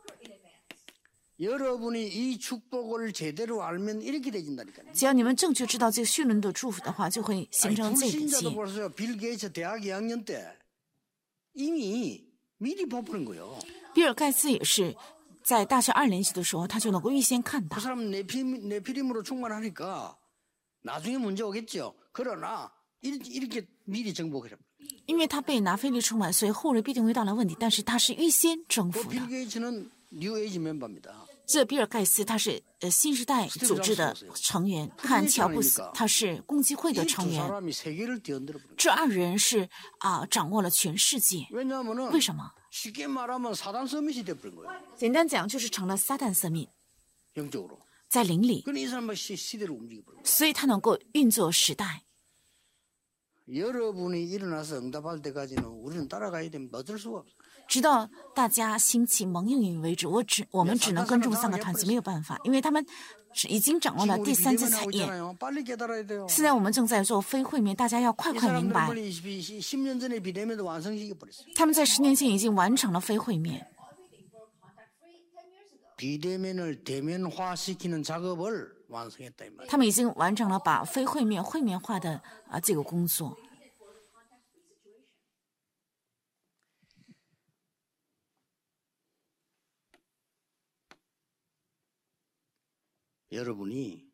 Speaker 1: 여러분이 이 축복을 제대로 알면 이렇게 되진다니까요.
Speaker 2: 只要你们正确知道这个绪论的祝福的话，就会形
Speaker 1: 아니,
Speaker 2: 成这个
Speaker 1: 불신자도
Speaker 2: 结。
Speaker 1: 벌써 빌 게이츠 대학 이 학년 때 이미 미리 뽑는 거예요.
Speaker 2: 比尔盖茨也是在大学二年级的时候，他就能够预先看到
Speaker 1: 그 。 사람 네피림, 네피림으로 충만하니까 나중에 문제 오겠죠. 그러나 이렇게, 이렇게 미리 정복해요.
Speaker 2: 因为他被拿菲利充满，所以后来必定会到来问题，但是他是预先征
Speaker 1: 그
Speaker 2: 服
Speaker 1: 빌
Speaker 2: 的。
Speaker 1: 게이츠는 뉴 에이지 멤버입니다.
Speaker 2: 这比尔盖茨他是呃新时代组织的成员，看乔布斯他是共济会的
Speaker 1: 이
Speaker 2: 成
Speaker 1: 두
Speaker 2: 员。
Speaker 1: 사람이 세계를 뒤흔들어 버린 거예요.
Speaker 2: 这二人是啊、掌握了全世界。
Speaker 1: 왜냐하면은
Speaker 2: 为什么？
Speaker 1: 쉽게 말하면 사단 서밋이 돼버린 거예요.
Speaker 2: 简单讲就是成了撒旦色命，
Speaker 1: 영적으로.
Speaker 2: 在灵里，
Speaker 1: 그러니 이 사람은 시, 시대를 움직여버린 거예요.
Speaker 2: 所以他能够运作时代。
Speaker 1: 여러분이 일어나서 응답할 때까지는 우리는 따라가야 됩니다. 어쩔 수가 없어요.
Speaker 2: 直到大家兴起蒙应允为止，我只我们只能跟踪三个团体，没有办法，因为他们是已经掌握了
Speaker 1: 지금
Speaker 2: 第
Speaker 1: 우리
Speaker 2: 三次
Speaker 1: 비대면
Speaker 2: 产
Speaker 1: 하고
Speaker 2: 业。
Speaker 1: 있잖아요. 빨리 깨달아야 돼요.
Speaker 2: 现在我们正在做非会面，大家要快
Speaker 1: 이
Speaker 2: 快明
Speaker 1: 사람들은
Speaker 2: 白，
Speaker 1: 빨리 십 년 전에 비대면도 완성시켜버렸어요.
Speaker 2: 他们在十年前已经完成了非会面，
Speaker 1: 비대면을 대면화시키는 작업을 완성했다 이 말이에요.
Speaker 2: 他们已经完成了把非会面会面化的啊这个工作。
Speaker 1: 여러분이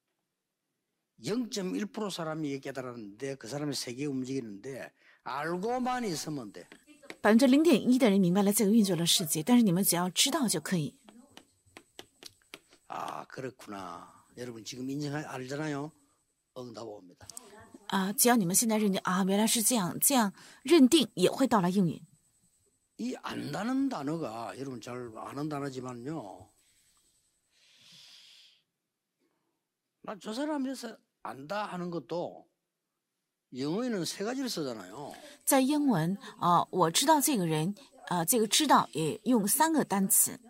Speaker 1: 영 점 일 퍼센트 사람이 깨달았는데 그 사람이 세계 움직이는데 알고만 있으면 돼.
Speaker 2: 百分之零点一的人明白了这个运作的世界，但是你们只要知道就可以。
Speaker 1: 아 그렇구나. 여러분 지금 인정할 알잖아요. 응답 옵니다.
Speaker 2: 啊，只要你们现在认定啊，原来是这样，这样认定也会到来应允。
Speaker 1: 이 안다는 단어가 여러분 잘 아는 단어지만요. 나 저 사람에서 안다 하는 것도 영어에는 세 가지를 쓰잖아요.
Speaker 2: 在英文啊、我知道这个人啊、这个知道也用三个单词。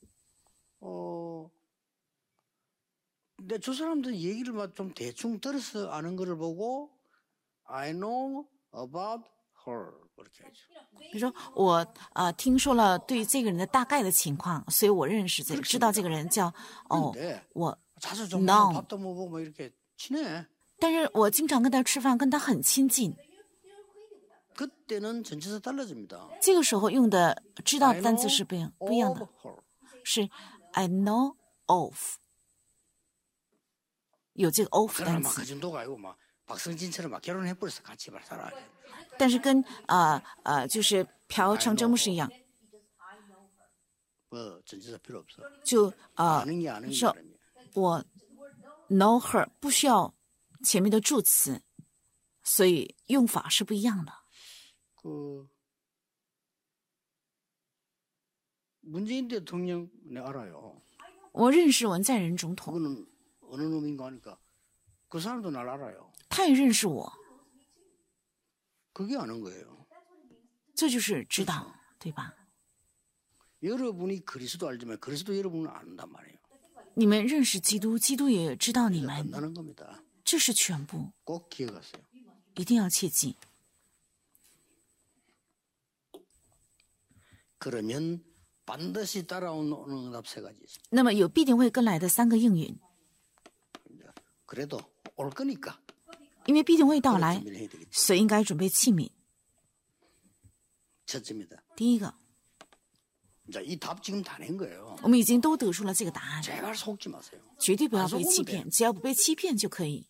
Speaker 1: 어, 근데 저 사람들 얘기를 막 좀 대충 들어서 아는 거를 보고 I know about her 그렇게 하죠.
Speaker 2: 比如说我啊、听说了对这个人的大概的情况，所以我认识这个，知道这个人叫哦，
Speaker 1: 근데
Speaker 2: 我
Speaker 1: 자주 좀
Speaker 2: No.
Speaker 1: 밥도 먹고 뭐 이렇게 친해.
Speaker 2: 但是我经常跟他吃饭，跟他很亲近。
Speaker 1: 그때는 전체에서 달라집니다.
Speaker 2: 这个时候用的知道
Speaker 1: I
Speaker 2: 单词
Speaker 1: know
Speaker 2: 是不一样不一样
Speaker 1: of
Speaker 2: 的，
Speaker 1: her.
Speaker 2: 是 I know of， 有这个 of
Speaker 1: 그러나
Speaker 2: 单
Speaker 1: 막
Speaker 2: 词
Speaker 1: 그 ， 정도가 아니고 막 박성진처럼 막 결혼해버려서 같이 말 살아야 돼.
Speaker 2: 但是跟啊呃就是朴成真牧师一样，
Speaker 1: 뭐 전체에서 필요 없어.
Speaker 2: 就啊、
Speaker 1: 아는 게 아는 게
Speaker 2: 저-
Speaker 1: 다릅니다.
Speaker 2: 我 know her 不需要前面的助词，所以用法是不一样的。
Speaker 1: 그 문재인 대통령 내 알아요.
Speaker 2: 我认识文在寅总统，
Speaker 1: 그거는 어느 놈인가 하니까 그 사람도 날 알아요.
Speaker 2: 他也认识我，
Speaker 1: 그게 아는 거예요.
Speaker 2: 这就是知道，对吧？
Speaker 1: 여러분이 그리스도 알지만 그리스도 여러분은 안단 말이에요.
Speaker 2: 你们认识基督，基督也知道你们，
Speaker 1: 끝나는 겁니다.
Speaker 2: 这是全部，
Speaker 1: 꼭 기억하세요.
Speaker 2: 一定要切记。
Speaker 1: 그러면 반드시 따라오는 응답 세 가지 있습니다.
Speaker 2: 那么有必定会跟来的三个应允，
Speaker 1: 그래도 올 거니까
Speaker 2: 因为必定会到来，
Speaker 1: 준비를 해야 되겠죠.
Speaker 2: 所以应该准备器皿。
Speaker 1: 첫째입니다.
Speaker 2: 第一个，
Speaker 1: 자, 이 답 지금 다 낸 거예요.
Speaker 2: 我们已经都得出了这个答案，
Speaker 1: 제발 속지 마세요.
Speaker 2: 绝对不要被欺骗，只要不被欺骗就可以。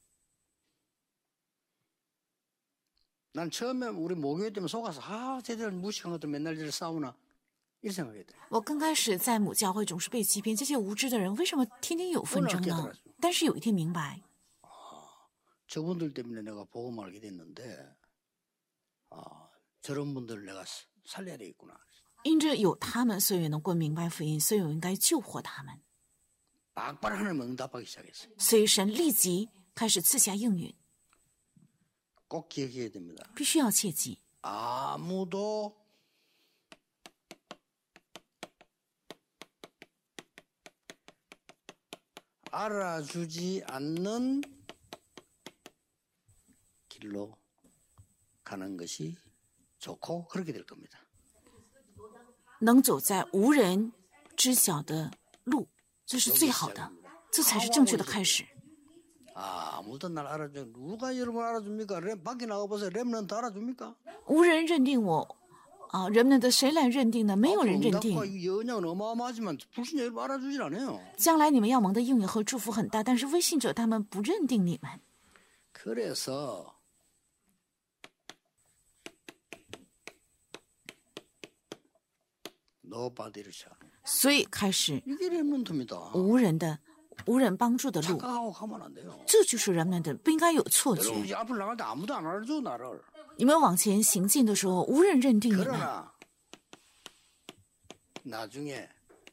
Speaker 1: 난 처음에 우리 모교회 때문에 속아서 아, 쟤들 무식한 것들 맨날 저를 싸우나 이렇게 생각했대.
Speaker 2: 我刚开始在母教会总是被欺骗，这些无知的人为什么天天有纷争呢？但是有一天明白，
Speaker 1: 저분들 때문에 내가 복음 알게 됐는데 아, 저런 분들을 내가 살려야 되겠구나.
Speaker 2: 因着有他们，所以能够明白福音，所以我应该救活他们。
Speaker 1: 박발 하나님 응답하기 시작했어요.
Speaker 2: 所以神立即开始赐下应允，
Speaker 1: 꼭 기억해야 됩니다.
Speaker 2: 必须要切记，
Speaker 1: 아무도 알아주지 않는 길로 가는 것이 좋고 그렇게 될 겁니다.
Speaker 2: 能走在无人知晓的路，这是最好的，这才是正确的开始。
Speaker 1: 아무도 날 알아줘. 누가 여러분 알아줍니까? 랩, 밖에 나가보세요. 랩런트 알아줍니까?
Speaker 2: 无人认定我，啊，人们的谁来认定呢？没有人认定。
Speaker 1: 이 연약은 어마어마하지만 불신 여러분 알아주질 않아요.
Speaker 2: 将来你们要蒙的应允和祝福很大，但是未信者他们不认定你们。
Speaker 1: 그래서 노바디를 시작.
Speaker 2: 所以开始
Speaker 1: 이게 랩런트입니다.
Speaker 2: 无人的、无人帮助的路，
Speaker 1: 착각하고 가면 안 돼요.
Speaker 2: 这就是人们的，不应该有错
Speaker 1: 여러분
Speaker 2: 觉。
Speaker 1: 이제 앞을 나갈 때 아무도 안 알아줘 나를.
Speaker 2: 你们往前行进的时候，无人认定你们，
Speaker 1: 그러나 나중에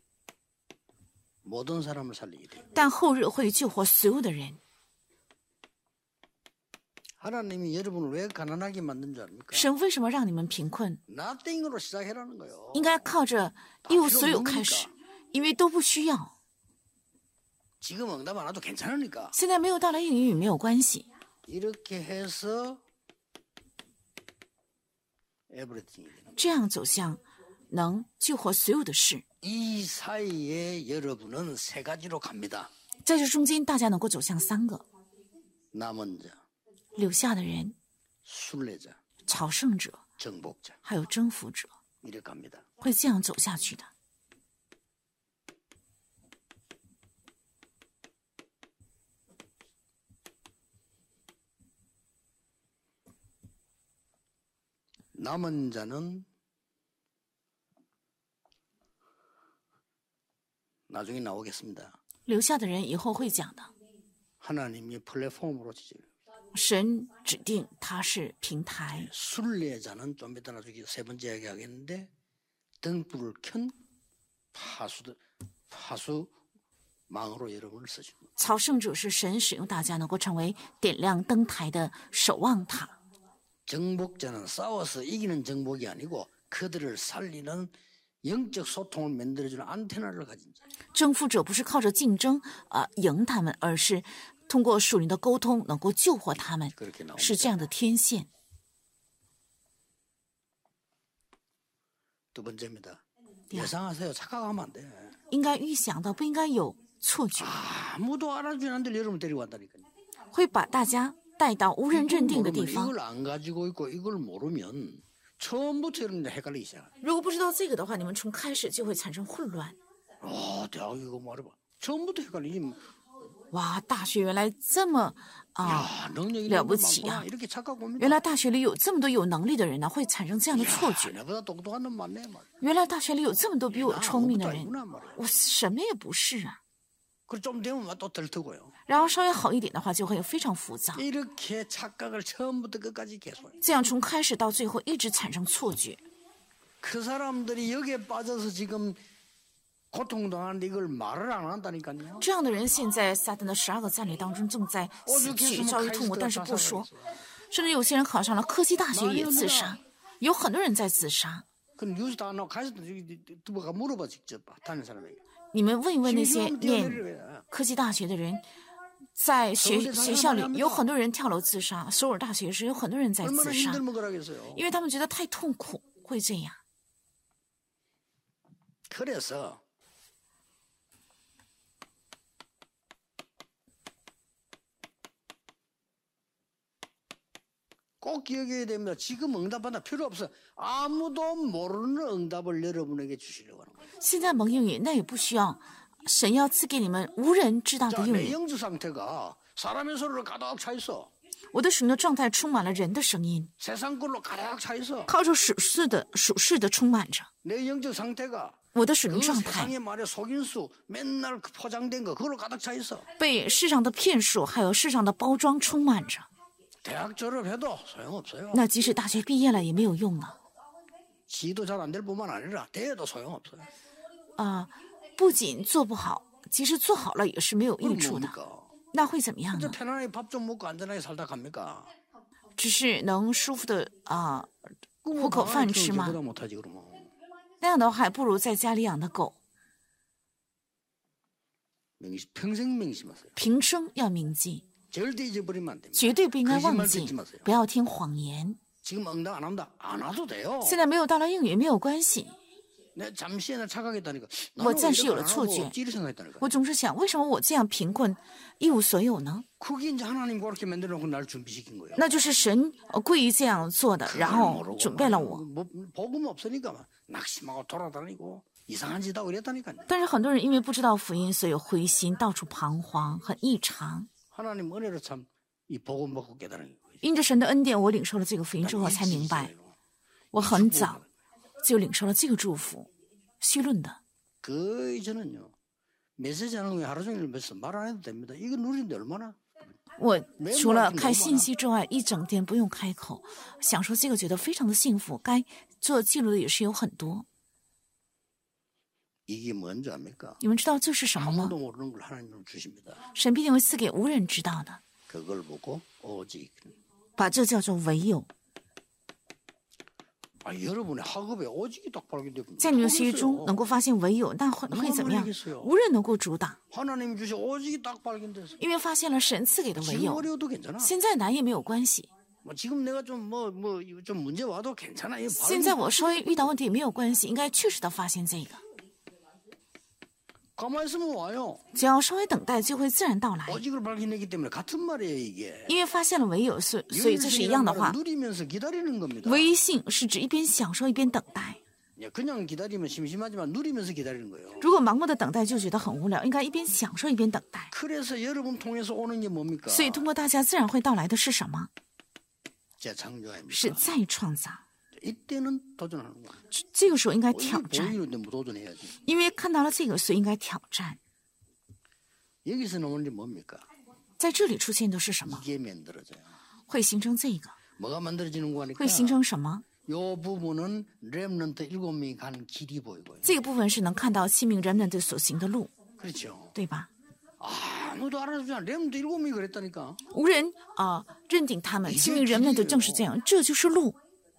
Speaker 1: 모든 사람을 살리게 돼요.
Speaker 2: 但后日会救活所有的人。
Speaker 1: 하나님이 여러분을 왜 가난하게 만든 줄 압니까?
Speaker 2: 神为什么让你们贫困？
Speaker 1: nothing으로 시작해라는 거예요.
Speaker 2: 应该靠着一无所有开始，因为都不需要。
Speaker 1: 지금 응답 안 와도 괜찮으니까.
Speaker 2: 现在没有到来应允没有关系，
Speaker 1: 이렇게 해서 everything.
Speaker 2: 这样走向能救活所有的事。
Speaker 1: 이 사이에 여러분은 세 가지로 갑니다.
Speaker 2: 在这中间，大家能够走向三个：
Speaker 1: 남은 자,
Speaker 2: 留下的人、
Speaker 1: 순례자,
Speaker 2: 朝圣者，
Speaker 1: 정복자.
Speaker 2: 还有征服者，
Speaker 1: 이렇게 갑니다.
Speaker 2: 会这样走下去的。
Speaker 1: 남은 자는 나중에 나오겠습니다.
Speaker 2: 留下的人以后会讲的。
Speaker 1: 하나님이 플랫폼으로 지지.
Speaker 2: 神指定他是平台，
Speaker 1: 순례자는 좀 이따 나중에 세 번째 이야기하겠는데 등불을 켠 파수 파수망으로 여러분을 쓰십니다.
Speaker 2: 朝圣者是神使用大家能够成为点亮灯台的守望塔。
Speaker 1: 정복자는 싸워서 이기는 정복이 아니고 그들을 살리는 영적 소통을 만들어주는 안테나를 가진 자.
Speaker 2: 征服者不是靠着竞争啊、呃、赢他们，而是通过属灵的沟通能够救活他们，
Speaker 1: 그렇게 나옵니다.
Speaker 2: 是这样的天线。
Speaker 1: 두 번째입니다. 예상하세요. 착각하면 안 돼.
Speaker 2: 应该预想到，不应该有错觉，
Speaker 1: 아무도 알아주지 않는데 여러분 데리고 간다니까요.
Speaker 2: 会把大家带到无人认定的地
Speaker 1: 모르면
Speaker 2: 方。
Speaker 1: 이걸 안 가지고 있고 이걸 모르면 처음부터 여러분 헷갈리기 시작해요.
Speaker 2: 如果不知道这个的话，你们从开始就会产生混乱。
Speaker 1: 아, 대학 이거 말해봐. 처음부터 헷갈리지.
Speaker 2: 哇，大学原来这么啊、
Speaker 1: 야, 능력이
Speaker 2: 了不起啊！
Speaker 1: 이렇게 착각 옵니다.
Speaker 2: 原来大学里有这么多有能力的人呢，会产生这样的错
Speaker 1: 야,
Speaker 2: 觉。
Speaker 1: 내보다 똑똑한 놈 많네 말.
Speaker 2: 原来大学里有这么多比我聪明的
Speaker 1: 아무것도
Speaker 2: 人，
Speaker 1: 아니구나 말이야.
Speaker 2: 我什么也不是啊。
Speaker 1: 그좀 되면 또 들뜨고요.
Speaker 2: 然后稍微好一点的话，就会非常浮躁。
Speaker 1: 이렇게 착각을 처음부터 끝까지 계속.
Speaker 2: 这样从开始到最后一直产生错觉。
Speaker 1: 그 사람들이 여기에 빠져서 지금 고통당하는데 이걸 말을 안 한다니까요.
Speaker 2: 这样的人现在撒旦的十二个战略当中正在死去遭遇痛苦，但是不说。甚至有些人考上了科技大学也自杀，有很多人在自杀。
Speaker 1: 그 뉴스 다 나와 가서 누가 물어봐 직접 다른 사람에게.
Speaker 2: 你们问一问那些念科技大学的人，在学学校里有很多人跳楼自杀，首尔大学时有很多人在
Speaker 1: 얼마나
Speaker 2: 自杀，
Speaker 1: 힘들면 그러겠어요.
Speaker 2: 因为他们觉得太痛苦，会这样。
Speaker 1: 그래서 꼭 기억해야 됩니다. 지금 응답받아 필요 없어. 아무도 모르는 응답을 여러분에게 주시려고 하는 거예요.
Speaker 2: 现在蒙应允，那也不需要，神要赐给你们无人知道的
Speaker 1: 자,
Speaker 2: 应
Speaker 1: 내
Speaker 2: 允。
Speaker 1: 영적 상태가 사람의 소리로 가득 차 있어.
Speaker 2: 我的属灵的状态充满了人的声音，
Speaker 1: 세상 걸로 가득 차 있어.
Speaker 2: 靠着属世的属世的充满着。
Speaker 1: 내 영적 상태가
Speaker 2: 我的属灵
Speaker 1: 그
Speaker 2: 状态
Speaker 1: 세상의 말에 속인수 맨날 그 포장된 거 그걸로 가득 차 있어.
Speaker 2: 被世上的骗术还有世上的包装充满着。
Speaker 1: 대학 졸업해도 소용없어요.
Speaker 2: 那即使大学毕业了也没有用了。
Speaker 1: 지도 잘 안 될 뿐만 아니라 대도 소용없어요.
Speaker 2: 啊、不仅做不好，即使做好了也是没有益
Speaker 1: 그럼
Speaker 2: 处的。
Speaker 1: 뭡니까?
Speaker 2: 那会怎么样
Speaker 1: 이제
Speaker 2: 呢？
Speaker 1: 편안하게 밥 좀 먹고 안전하게 살다 갑니까?
Speaker 2: 只是能舒服的啊、
Speaker 1: 그뭐
Speaker 2: 糊口
Speaker 1: 방
Speaker 2: 饭
Speaker 1: 안에
Speaker 2: 吃
Speaker 1: 키우는
Speaker 2: 吗？
Speaker 1: 개보다 못하지 그러면.
Speaker 2: 那样的话，还不如在家里养的狗。
Speaker 1: 명심, 평생 명심하세요.
Speaker 2: 平生要铭记，
Speaker 1: 절대 잊어버리면 안 됩니다.
Speaker 2: 绝对不应该忘
Speaker 1: 거짓말
Speaker 2: 记
Speaker 1: 듣지 마세요. ，
Speaker 2: 不要听谎言。
Speaker 1: 지금 응답 안 한다. 안 와도 돼요.
Speaker 2: 现在没有到了应允没有关系，
Speaker 1: 내가 잠시에나 착각했다니까.
Speaker 2: 我
Speaker 1: 나는
Speaker 2: 暂时
Speaker 1: 왜
Speaker 2: 有
Speaker 1: 이렇게
Speaker 2: 了
Speaker 1: 안
Speaker 2: 错
Speaker 1: 하고
Speaker 2: 觉。
Speaker 1: 없지를 생각했다니까.
Speaker 2: 我总是想，为什么我这样贫困，一无所有呢？
Speaker 1: 그게 이제 하나님 그렇게 만들어놓고 날 준비시킨 거예요.
Speaker 2: 那就是神呃故意这样做的，然后
Speaker 1: 모르고
Speaker 2: 准备了
Speaker 1: 막
Speaker 2: 我。
Speaker 1: 뭐, 복음 없으니까 막 낙심하고 돌아다니고 이상한 짓 하고 이랬다니까요.
Speaker 2: 但是很多人因为不知道福音，所以灰心，到处彷徨，很异常。
Speaker 1: 하나님 은혜로 참 이 복음 먹고 깨달은 거예요.
Speaker 2: 因着神的恩典，我领受了这个福音之后，才明白，我很早就领受了这个祝福。绪论的，
Speaker 1: 그 이전은요. 메시지 하는 거 하루 종일 몇서 말 안 해도 됩니다. 이거 누리는데 얼마나.
Speaker 2: 我除了开信息之外，一整天不用开口，享受这个觉得非常的幸福。该做记录的也是有很多。
Speaker 1: 이게 뭔지 압니까?
Speaker 2: 你们知道这是什么吗？
Speaker 1: 아무도 모르는 걸 하나님은 주십니다.
Speaker 2: 神必定会赐给无人知道的，
Speaker 1: 그걸 보고 오직.
Speaker 2: 把这叫做唯有。
Speaker 1: 아, 여러분의 학업에 오직이 딱 발견되고.
Speaker 2: 在你的学习中能够发现唯有，那会会怎么样？无人能够阻挡，
Speaker 1: 하나님 주신 오직이 딱 발견돼서.
Speaker 2: 因为发现了神赐给的唯
Speaker 1: 지금
Speaker 2: 有。
Speaker 1: 어려워도 괜찮아.
Speaker 2: 现在难也没有关系，
Speaker 1: 뭐 지금 내가 좀 뭐 뭐 좀 문제 와도 괜찮아. 이거
Speaker 2: 现在我稍微遇到问题也没有关系，应该确实的发现这个。
Speaker 1: 가만히 있으면 와요.
Speaker 2: 只要稍微等待，就会自然到来。
Speaker 1: 오직을 발견했기 때문에 같은 말이에요 이게.
Speaker 2: 因为发现了唯有，所所以这是一样的话。
Speaker 1: 누리면서 기다리는 겁니다.
Speaker 2: 唯信是指一边享受一边等待。
Speaker 1: 그냥 기다리면 심심하지만 누리면서 기다리는 거예요.
Speaker 2: 如果盲目的等待就觉得很无聊，应该一边享受一边等待。
Speaker 1: 그래서 여러분 통해서 오는 게 뭡니까?
Speaker 2: 所以通过大家自然会到来的是什么？
Speaker 1: 재창조입니다.
Speaker 2: 是再创造。
Speaker 1: 이때는 도전하는 거예요.
Speaker 2: 这个时候应该
Speaker 1: 이게
Speaker 2: 挑战，
Speaker 1: 보이는데 뭐 도전해야지.
Speaker 2: 因为看到了这个，所以应该挑战。
Speaker 1: 여기서 나오는 게 뭡니까?
Speaker 2: 在这里出现的是什么？
Speaker 1: 이게 만들어져요.
Speaker 2: 会形成这个，
Speaker 1: 뭐가 만들어지는 거 하니까
Speaker 2: 会形成什么？
Speaker 1: 요 부분은 렘넌트 일곱 명이 간 길이 보이고요.
Speaker 2: 这个部分是能看到七名人们的所行的路，
Speaker 1: 그렇죠.
Speaker 2: 对吧？
Speaker 1: 아무도 알아주지 않아. 렘넌트 일곱 명이 그랬다니까.
Speaker 2: 无人啊、呃认定他们，七名人们的正是这样，这就是路。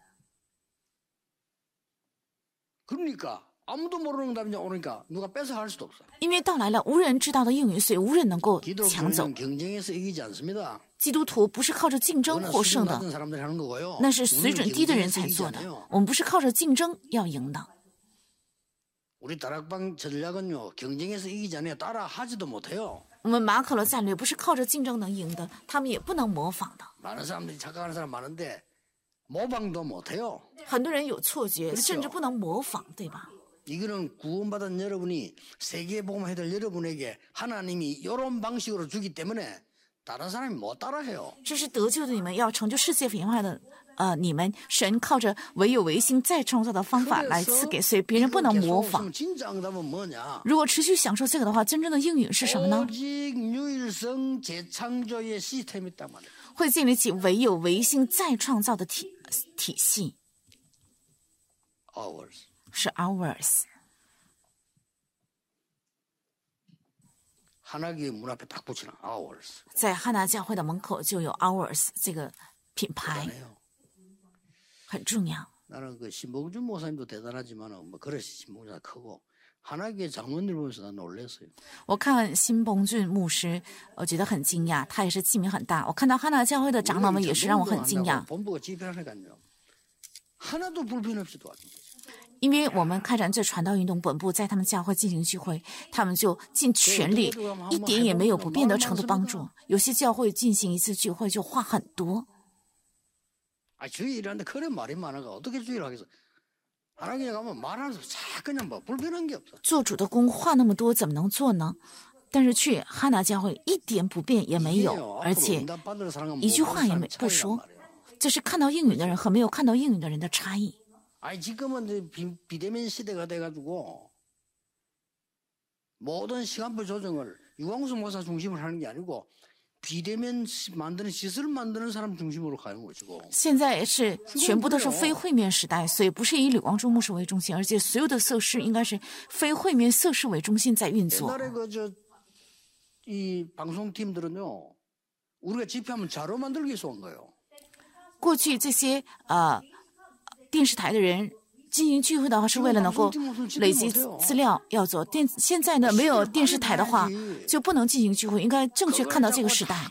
Speaker 1: 그러니까 아무도 모르는 답이 오니까 누가 뺏어 갈 수도 없어.
Speaker 2: 因为到来了无人知道的应允，所以无人能够
Speaker 1: 기독
Speaker 2: 抢走。
Speaker 1: 교회는 경쟁에서 이기지 않습니다.
Speaker 2: 基督徒不是靠着竞争
Speaker 1: 그거는
Speaker 2: 获
Speaker 1: 수준
Speaker 2: 胜的，
Speaker 1: 낮은 사람들이 하는 거고요.
Speaker 2: 那是水
Speaker 1: 우리는
Speaker 2: 准低的人
Speaker 1: 경쟁에서
Speaker 2: 才
Speaker 1: 이기지
Speaker 2: 做的。
Speaker 1: 않아요.
Speaker 2: 我们不是靠着竞争要赢的。
Speaker 1: 우리 다락방 전략은요 경쟁에서 이기지 않아요. 따라 하지도 못해요.
Speaker 2: 我们马可的战略不是靠着竞争能赢的，他们也不能模仿的。
Speaker 1: 많은 사람들이 착각하는 사람 많은데 모방도 못해요.
Speaker 2: 很多人有错觉，
Speaker 1: 그렇죠
Speaker 2: 甚至不能模仿，对吧？
Speaker 1: 이거는 구원받은 여러분이 세계복음을 해될 여러분에게 하나님이 이런 방식으로 주기 때문에 다른 사람이 못 따라해요.
Speaker 2: 这是得救的你们要成就世界文化的，呃，你们神靠着唯有唯心再创造的方法来赐给，所以别人不能模仿。
Speaker 1: 진짜 응답은 뭐냐?
Speaker 2: 如果持续享受这个的话，真正的应允是什么呢？
Speaker 1: 오직 유일성 재창조의 시스템이 있단 말이에요.
Speaker 2: 会建立起唯有唯心再创造的体体系，
Speaker 1: Hours.
Speaker 2: 是 hours。
Speaker 1: 하나교회 문 앞에 딱 붙이는 Hours.
Speaker 2: 在汉娜教会的门口就有 hours 这个品牌，
Speaker 1: 대단해요.
Speaker 2: 很重要。
Speaker 1: 나는 그 신봉준 목사님도 대단하지만은 뭐 그래 신봉준가 크고 하나교회 장로들 보면서 난 놀랐어요.
Speaker 2: 我看辛봉俊牧师，我觉得很惊讶，他也是器皿很大。我看到汉娜教会的长老们也是让我很惊讶，
Speaker 1: 본부가 집회하니까요. 하나도 불편 없이 도와줍니다.
Speaker 2: 因为我们开展这传道运动本部在他们教会进行聚会，他们就尽全力，一点也没有不变的程度帮助。有些教会进行一次聚会就话很多。
Speaker 1: 아 주의 일하는데 그래 말이 많아가 어떻게 주의를 하겠어? 하나교회 가면 말하면서 자 그냥 뭐 불편한 게 없어.
Speaker 2: 做主的工话那么多，怎么能做呢？但是去汉娜教会一点不便也没有，而且一句话也没不说。这是看到应允的人和没有看到应允的人的差异。
Speaker 1: 아니 지금은 비, 비대면 시대가 돼가지고 모든 시간표 조정을 유광수 목사 중심으로 하는 게 아니고
Speaker 2: 现在是全部都是非会面时代，所以不是以吕光中牧师为中心，而且所有的设施应该是非会面设施为中心在运作。
Speaker 1: 이 방송팀들은요, 우리가 집회하면 자료 만들기 위해서 온 거예요.
Speaker 2: 过去这些呃电视台的人进行聚会的话，是为了能够累积资料要做电。现在呢，没有电视台的话，就不能进行聚会。应该正确看到这个时代。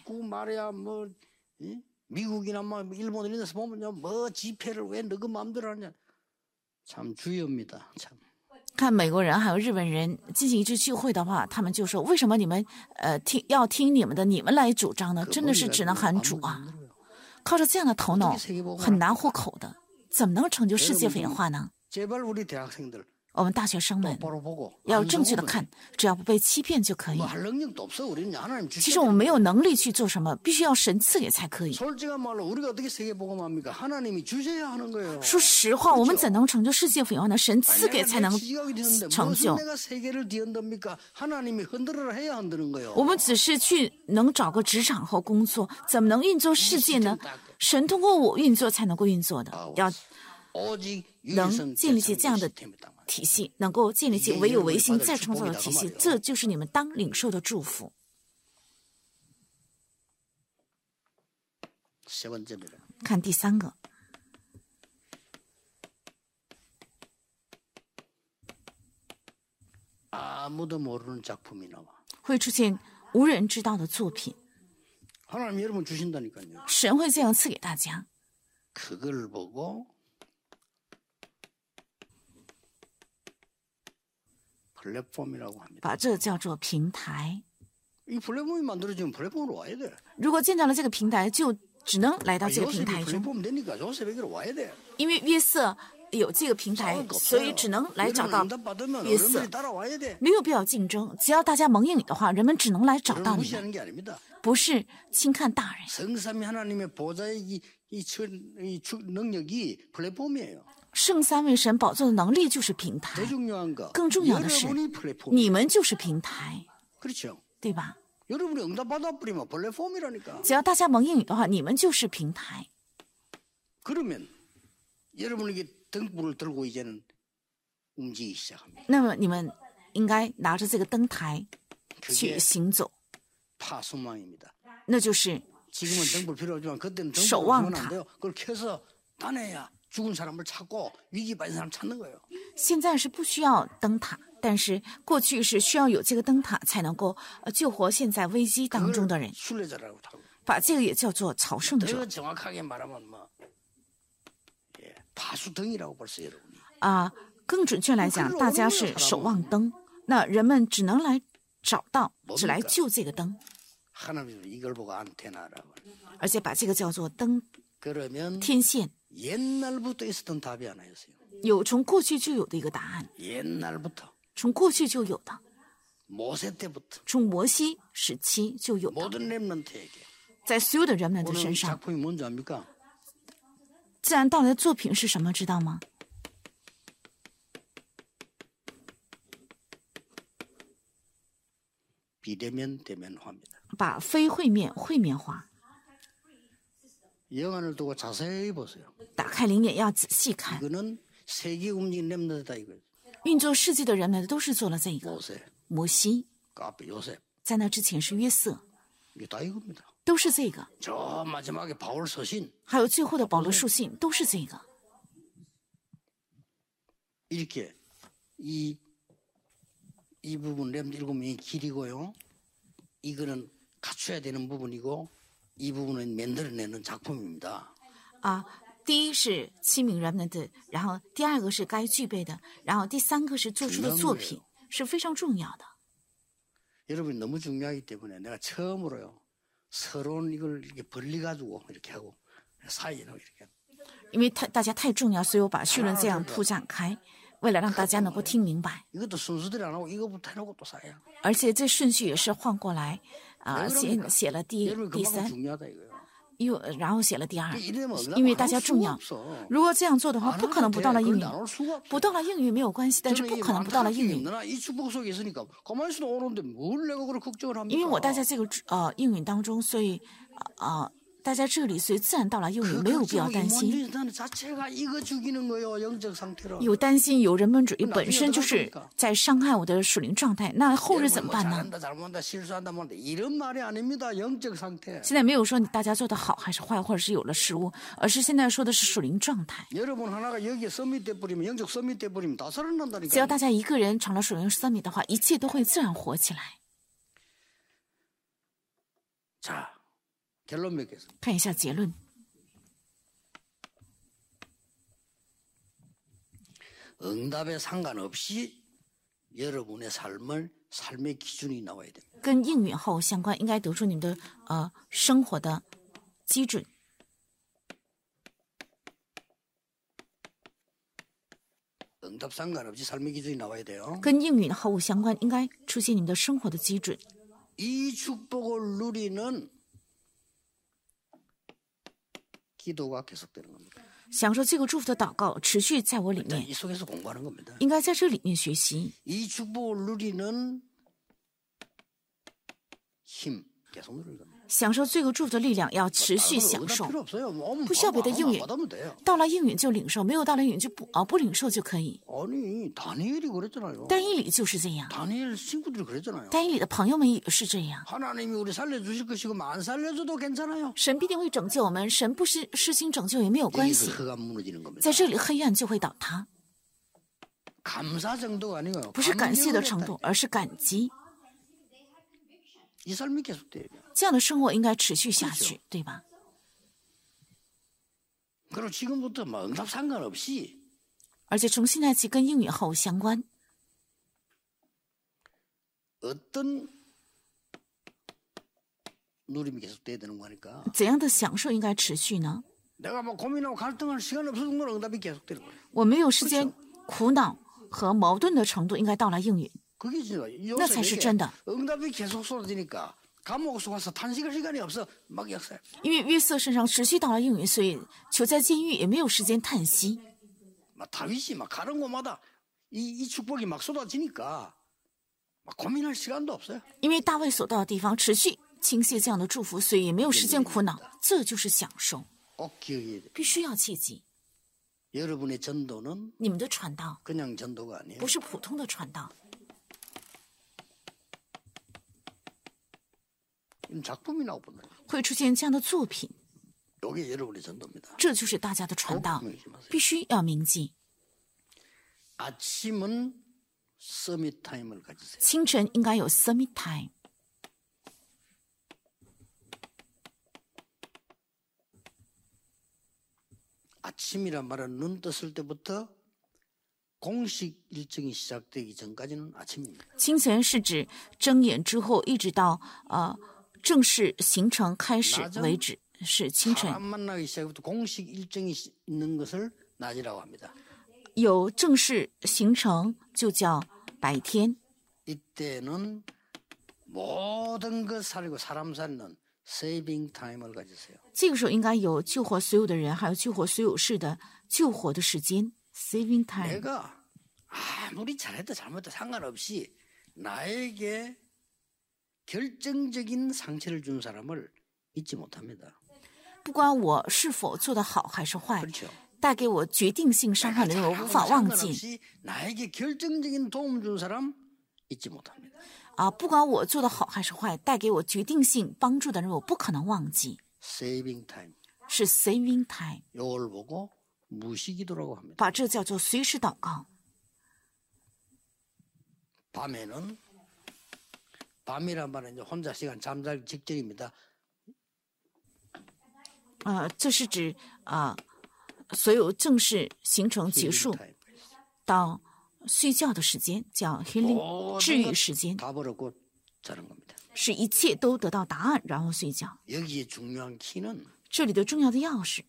Speaker 1: 미국이나 뭐 일본 이런 데서 보면요, 뭐 집회를 왜 너그 마음대로 하냐, 참 주의입니다. 참.
Speaker 2: 看美国人还有日本人进行一次聚会的话，他们就说：“为什么你们呃听要听你们的，你们来主张呢？真的是只能喊主啊！靠着这样的头脑很难糊口的，怎么能成就世界文化呢？” 我们大学生们要正确的看，只要不被欺骗就可以。其实我们没有能力去做什么，必须要神赐给才可以。说实话，我们怎能成就世界福音呢？神赐给才能成就。我们只是去能找个职场或工作，怎么能运作世界呢？神通过我运作才能够运作的，要能建立起这样的体系，能够建立起唯有唯心再创造的体系，这就是你们当领受的祝福。看第三个，会出现无人知道的作品，神会这样赐给大家。 把这叫做平台。如果见到了这个平台，就只能来到这个平台中。因为约瑟有这个平台，所以只能来找到约瑟，没有必要竞争。只要大家蒙应你的话，人们只能来找到你们，不是轻看大人。 圣三位神宝座的能力就是平台，更重要的是，你们就是平台，对吧？只要大家蒙应你的话，你们就是平台。那么你们应该拿着这个灯台去行走，那就是守望塔。 现在是不需要灯塔，但是过去是需要有这个灯塔才能够呃救活现在危机当中的人，把这个也叫做朝圣者。啊，更准确来讲，大家是守望灯，那人们只能来找到，只来救这个灯，而且把这个叫做灯天线。 有从过去就有的一个答案，从过去就有的，从摩西时期就有的，在所有的人们的身上。自然到来的作品是什么？知道吗？把非会面会面化。 打开灵眼要仔细看，运作世界的人们都是做了这个。摩西，在那之前是约瑟，都是这个。还有最后的保罗书信都是这个。
Speaker 1: 이 이 부분 렘 일곱 명이 길이고요. 이거는 갖춰야 되는 부분이고. 이 부분은 만들어내는 작품입니다.
Speaker 2: 啊，第一是七名人们的，然后第二个是该具备的，然后第三个是做出的作品，是非常重要的。
Speaker 1: 여러분이 너무 중요하기 때문에 내가 처음으로요 서론 이걸 이렇게 벌리가지고 이렇게 하고 사이로 이렇게.
Speaker 2: 因为太大家太重要，所以我把绪论这样铺展开，为了让大家能够听明白。
Speaker 1: 이것도 순서대로 안 하고 이거부터 해놓고 또 사야.
Speaker 2: 而且这顺序也是换过来。 啊，写写了第第三， 又然后写了第二，
Speaker 1: 이러면 응답
Speaker 2: 因为
Speaker 1: 안
Speaker 2: 大
Speaker 1: 올
Speaker 2: 家
Speaker 1: 수가
Speaker 2: 重要。
Speaker 1: 없어.
Speaker 2: 如果这样做的话，
Speaker 1: 안
Speaker 2: 不可能
Speaker 1: 하면
Speaker 2: 不
Speaker 1: 돼.
Speaker 2: 到了应
Speaker 1: 그런데
Speaker 2: 允，
Speaker 1: 안 올 수가
Speaker 2: 不
Speaker 1: 없어.
Speaker 2: 到了应允没有关系，但是
Speaker 1: 저는
Speaker 2: 不
Speaker 1: 이
Speaker 2: 可能不到了应允，
Speaker 1: 있느나 이 축복 속에 있으니까 가만히 있어도 오는데 뭘 내가 그렇게 걱정을
Speaker 2: 因为我待
Speaker 1: 합니까?
Speaker 2: 在这个呃应允当中，所以啊、呃、待在这里，所以自然到了应允，
Speaker 1: 그
Speaker 2: 没有必要
Speaker 1: 걱정,
Speaker 2: 担心。
Speaker 1: 인본주의 자체가 이거 죽이는 거예요. 영적 상태로.
Speaker 2: 有担心，有人本主义本身就是在伤害我的属灵状态，那后日怎么
Speaker 1: 뭐
Speaker 2: 办呢？
Speaker 1: 잘한다, 잘못한다, 실수한다, 뭐 이런 말이 아닙니다. 영적 상태.
Speaker 2: 现在没有说你大家做的好还是坏，或者是有了失误，而是现在说的是属灵状态。
Speaker 1: 여러분 하나가 여기에 서밋돼 버리면 영적 서밋돼 버리면 다
Speaker 2: 只要
Speaker 1: 살아난다니까.
Speaker 2: 大家一个人成了属灵三米的话，一切都会自然活起来。
Speaker 1: 자, 결론 맺겠습니다.
Speaker 2: 看一下结论，
Speaker 1: 응답에 상관없이 여러분의 삶을 삶의 기준이 나와야 됩니다.
Speaker 2: 跟应允后相关，应该得出你们的呃生活的基准。
Speaker 1: 응답 상관없이 삶의 기준이 나와야 돼요.
Speaker 2: 跟应允后相关，应该出现你们的生活的基准。
Speaker 1: 이 축복을 누리는 기도가 계속되는 겁니다.
Speaker 2: 享受这个祝福的祷告持续在我里
Speaker 1: 일단
Speaker 2: 面，
Speaker 1: 이 속에서 공부하는 겁니다.
Speaker 2: 应该在这里面学习。
Speaker 1: 이 축복을 누리는 힘 계속 누리는 겁니다.
Speaker 2: 享受这个祝福的力量，要持续享
Speaker 1: 응답
Speaker 2: 受。
Speaker 1: 필요 없어요. 뭐,
Speaker 2: 不需要别的应允。
Speaker 1: 안 받으면 돼요.
Speaker 2: 到了应允就领受，没有到了应允就不啊、不领受就可以。
Speaker 1: 아니 다니엘이 그랬잖아요.
Speaker 2: 但以理就是这样，
Speaker 1: 다니엘 친구들이 그랬잖아요.
Speaker 2: 但以理的朋友们也是这样。
Speaker 1: 하나님이 우리 살려주실 것이고 안 살려줘도 괜찮아요.
Speaker 2: 神必定会拯救我们，神不施施行拯救也没有关
Speaker 1: 여기서
Speaker 2: 系。
Speaker 1: 흑암 무너지는 겁니다.
Speaker 2: 在这里黑暗就会倒塌，
Speaker 1: 감사 정도가 아니고요.
Speaker 2: 不是感谢的程
Speaker 1: 감격을
Speaker 2: 度，而是感激。
Speaker 1: 이 삶이 계속돼야 돼요.
Speaker 2: 这样的生活应该持续下去，对吧？
Speaker 1: 그리고 지금부터 뭐 응답 상관없이
Speaker 2: 而且从现在起跟应允后相关，
Speaker 1: 어떤 누림이 계속돼야 되는 거니까
Speaker 2: 怎样的享受应该持续呢？
Speaker 1: 내가 뭐 고민하고 갈등할 시간 없을 정도로 응답이 계속되는 거예요.
Speaker 2: 我没有时间苦恼和矛盾的程度，应该到了应允，
Speaker 1: 그게 진짜
Speaker 2: 那才是真的。
Speaker 1: 응답이 계속 쏟아지니까 감옥 속에서 탄식할 시간이 없어. 막 역사해.
Speaker 2: 因为约瑟身上持续到了应允，所以囚在监狱也没有时间叹息。
Speaker 1: 막 다윗이 막 가는 곳마다 이, 이 축복이 막 쏟아지니까 막 고민할 시간도 없어요.
Speaker 2: 因为大卫所到的地方持续倾泻这样的祝福，所以也没有时间苦恼，这就是享受。
Speaker 1: 꼭 기억해야 돼.
Speaker 2: 必须要切记，
Speaker 1: 여러분의 전도는
Speaker 2: 你们的传道
Speaker 1: 그냥 전도가 아니에요.
Speaker 2: 不是普通的传道，
Speaker 1: 작품이 나오거든요.
Speaker 2: 会出现这样的作品，
Speaker 1: 이게 여러분의 전도입니다.
Speaker 2: 这就是大家的传道，必须要铭记。
Speaker 1: 아침은 서밋 타임을 가지세요.
Speaker 2: 清晨应该有 summit time，
Speaker 1: 아침이란 말은 눈 떴을 때부터 공식 일정이 시작되기 전까지는 아침입니다.
Speaker 2: 清晨是指睁眼之后一直到呃正式行程开始为止，是清晨。
Speaker 1: 사람 만나기 시작부터 공식 일정이 시- 있는 것을 낮이라고 합니다.
Speaker 2: 有正式行程就叫白天，
Speaker 1: 이때는 모든 것 살리고 사람 살리는 세이빙 타임을 가지세요.
Speaker 2: 这个时候应该有救活所有的人，还有救活所有事的救活的时间 （saving time）。
Speaker 1: 내가 아무리 잘했다 잘못했다 상관없이 나에게 결정적인 상처를 준 사람을 잊지 못합니다.
Speaker 2: 不管我是否做得好还是坏，
Speaker 1: 그렇죠.
Speaker 2: 带给我决定性伤害的人，我无法忘记
Speaker 1: 상관없이 나에게 결정적인 도움 준 사람 잊지 못합니다.
Speaker 2: 啊！不管我做得好还是坏，带给我决定性帮助的人，我不可能忘记。
Speaker 1: 세이빙 타임.
Speaker 2: 是 saving time，
Speaker 1: 이걸 보고 무시기도라고 합니다.
Speaker 2: 把这叫做随时祷告。
Speaker 1: 밤에는 밤이란 말은 이제 혼자 시간 잠자기 직전입니다.
Speaker 2: 呃，这是指啊、呃所有正式行程结束
Speaker 1: healing time.
Speaker 2: 到睡觉的时间叫 healing 治愈时间，
Speaker 1: 다 버렸고 자는 겁니다.
Speaker 2: 使一切都得到答案，然后睡觉。
Speaker 1: 여기에 중요한 키는
Speaker 2: 这里的重要的钥匙，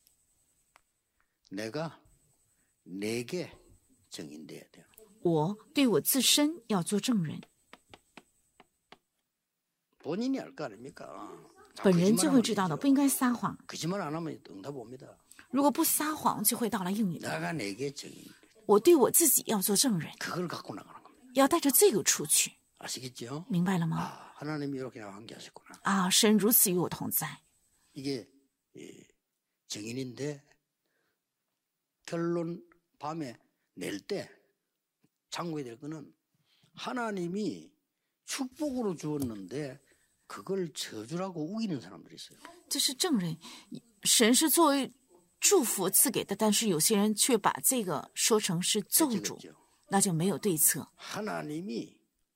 Speaker 1: 내가 내게 정인돼야 돼요.
Speaker 2: 我对我自身要做证人。
Speaker 1: 본인이 알 거 아닙니까?
Speaker 2: 本人就会知道的，不应该撒谎。
Speaker 1: 거짓말 안 하면 응답 옵니다.
Speaker 2: 如果不撒谎，就会到来应允的。
Speaker 1: 내가 내게 증인.
Speaker 2: 我对我自己要做证人，
Speaker 1: 그걸 갖고 나가는 겁니다.
Speaker 2: 要带着这个出去，
Speaker 1: 아시겠죠?
Speaker 2: 明白了吗？
Speaker 1: 아, 하나님이 이렇게 나와 함께 하셨구나.
Speaker 2: 啊，神如此与我同在。
Speaker 1: 이게 예, 증인인데 결론 밤에 낼 때 참고해야 될 거는 하나님이 축복으로 주었는데 그걸 저주라고 우기는 사람들이 있어요.
Speaker 2: 这是证人，神是作为祝福赐给的，但是有些人却把这个说成是咒诅，
Speaker 1: 그렇죠?
Speaker 2: 那就没有对策。
Speaker 1: 하나님이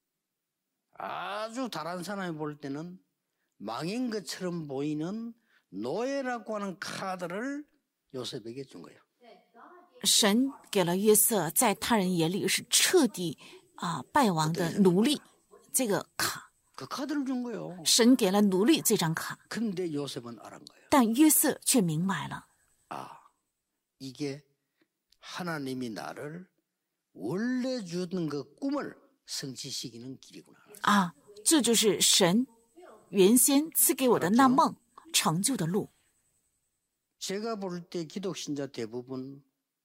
Speaker 1: 아주 다른 사람이 볼 때는 망인 것처럼 보이는 노예라고 하는 카드를 요셉에게 준 거예요.
Speaker 2: 神给了约瑟在他人眼里是彻底啊、败亡的奴隶这个卡，
Speaker 1: 그 카드를 준 거예요.
Speaker 2: 神给了奴隶这张卡，
Speaker 1: 근데 요셉은 알은 거예요.
Speaker 2: 但约瑟却明白了，
Speaker 1: 아, 이게 하나님이 나를 원래 주는 그 꿈을 성취시키는 길이구나.
Speaker 2: 啊，这就是神原先赐给我的那梦成就的路。
Speaker 1: 제가 볼 때 기독신자 대부분,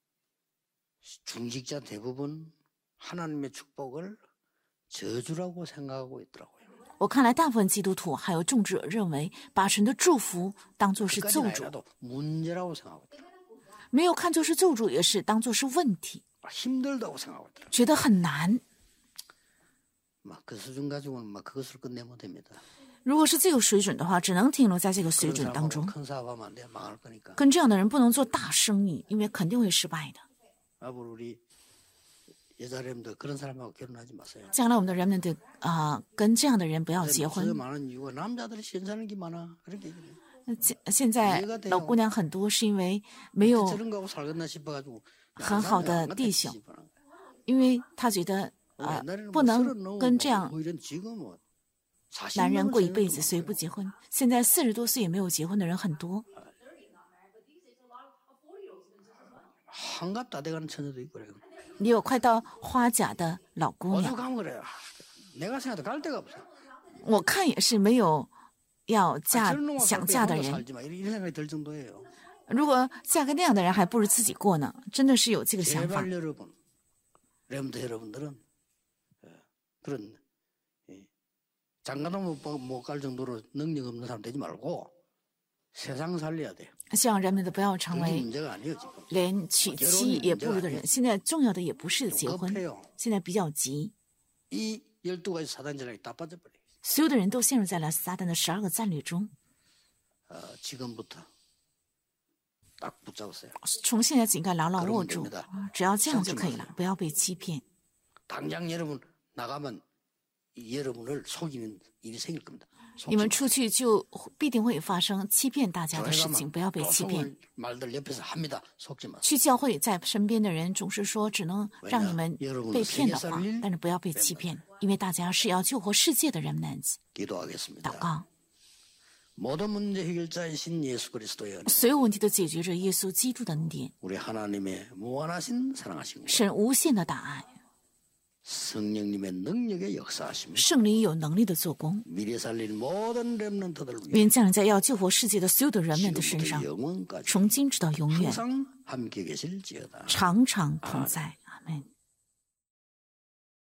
Speaker 1: 중직자 대부분 하나님의 축복을 저주라고 생각하고 있더라고요.
Speaker 2: 我看来，大部分基督徒还有众者认为，把神的祝福当作是咒
Speaker 1: 그까지는
Speaker 2: 诅，
Speaker 1: 아니라도 문제라고 생각하고 있더라고요.
Speaker 2: 没有看作是咒诅，也是当作是问题，
Speaker 1: 힘들다고 생각하고 있더라고요.
Speaker 2: 觉得很难。
Speaker 1: 막 그 수준 가지고는 막 그것을 끝내면 됩니다.
Speaker 2: 如果是这个水准的话，只能停留在这个水
Speaker 1: 그런
Speaker 2: 准当
Speaker 1: 사람하고
Speaker 2: 中。
Speaker 1: 큰 사업하면 안 돼. 망할 거니까.
Speaker 2: 跟这样的人不能做大生意，因为肯定会失败的。
Speaker 1: 앞으로 우리 여자렘도 그런 사람하고 결혼하지 마세요.
Speaker 2: 将来我们的人们的啊、跟这样的人不要结
Speaker 1: 목소리
Speaker 2: 婚。
Speaker 1: 많은 이유가 남자들이 신사는 게 많아. 그렇게 얘기해요.
Speaker 2: 现现在老姑娘很多是因为没有，
Speaker 1: 저런 거하고 살겠나 싶어가지고
Speaker 2: 很好的弟兄，因为他觉得啊、不能跟这样
Speaker 1: 오히려 지금은
Speaker 2: 男人过一辈子，所以不结婚。现在四十多岁也没有结婚的人很多，
Speaker 1: 한갑 다 돼가는 처녀도 있고 그래요.
Speaker 2: 也有快到花甲的老姑
Speaker 1: 어디
Speaker 2: 娘。
Speaker 1: 가면 그래요. 내가 생각해도 갈 데가 없어.
Speaker 2: 我看也是没有要
Speaker 1: 아,
Speaker 2: 嫁
Speaker 1: 저런 놈하고
Speaker 2: 想
Speaker 1: 살
Speaker 2: 嫁
Speaker 1: 때
Speaker 2: 的
Speaker 1: 혼자
Speaker 2: 人。
Speaker 1: 살지 마. 이런 생각이 들 정도예요.
Speaker 2: 如果嫁给那样的人，还不如自己过呢。真的是有这个想法。
Speaker 1: 제발 여러분, 렘드 여러분들은 그런 장가도 못 갈 정도로 능력 없는 사람 되지 말고 세상 살려야 돼요.
Speaker 2: 希望人们都不要成
Speaker 1: 그게
Speaker 2: 为
Speaker 1: 문제가 아니에요 지금.
Speaker 2: 连娶妻也不如的人。现在重要的也不是结婚，
Speaker 1: 급해요.
Speaker 2: 现在比较急，
Speaker 1: 이 열두 가지 사단 전략이 다 빠져버려요.
Speaker 2: 所有的人都陷入在了撒旦的十二个战略中。
Speaker 1: 어, 지금부터 딱 붙잡으세요.
Speaker 2: 从现在就应该牢牢握住
Speaker 1: 그러면 됩니다. ，
Speaker 2: 只要这样就可以了，不要被欺骗。
Speaker 1: 당장 여러분 나가면 이 여러분을 속이는 일이 생길 겁니다.
Speaker 2: 你们出去就必定会发生欺骗大家的事情，不要被欺骗。
Speaker 1: 말들 옆에서 합니다. 속지 마세요.
Speaker 2: 去教会，在身边的人总是说只能让你们被骗的话，但是不要被欺骗，因为大家是要救活世界的人们。
Speaker 1: 기도하겠습니다.
Speaker 2: 祷告，
Speaker 1: 모든 문제 해결자이신 예수 그리스도의 은혜,
Speaker 2: 所有问题都解决着耶稣基督的恩典，
Speaker 1: 우리 하나님의 무한하신 사랑하신 것,
Speaker 2: 神无限的大爱，
Speaker 1: 성령님의 능력의 역사하심,
Speaker 2: 圣灵有能力的做工，
Speaker 1: 미래 살릴 모든 렘넌트들을 위해
Speaker 2: 愿降临在要救活世界的所有的人们的身上，
Speaker 1: 지금부터 영원까지
Speaker 2: 从今直到永远，
Speaker 1: 항상 함께 계실지어다.
Speaker 2: 常常同在。阿门。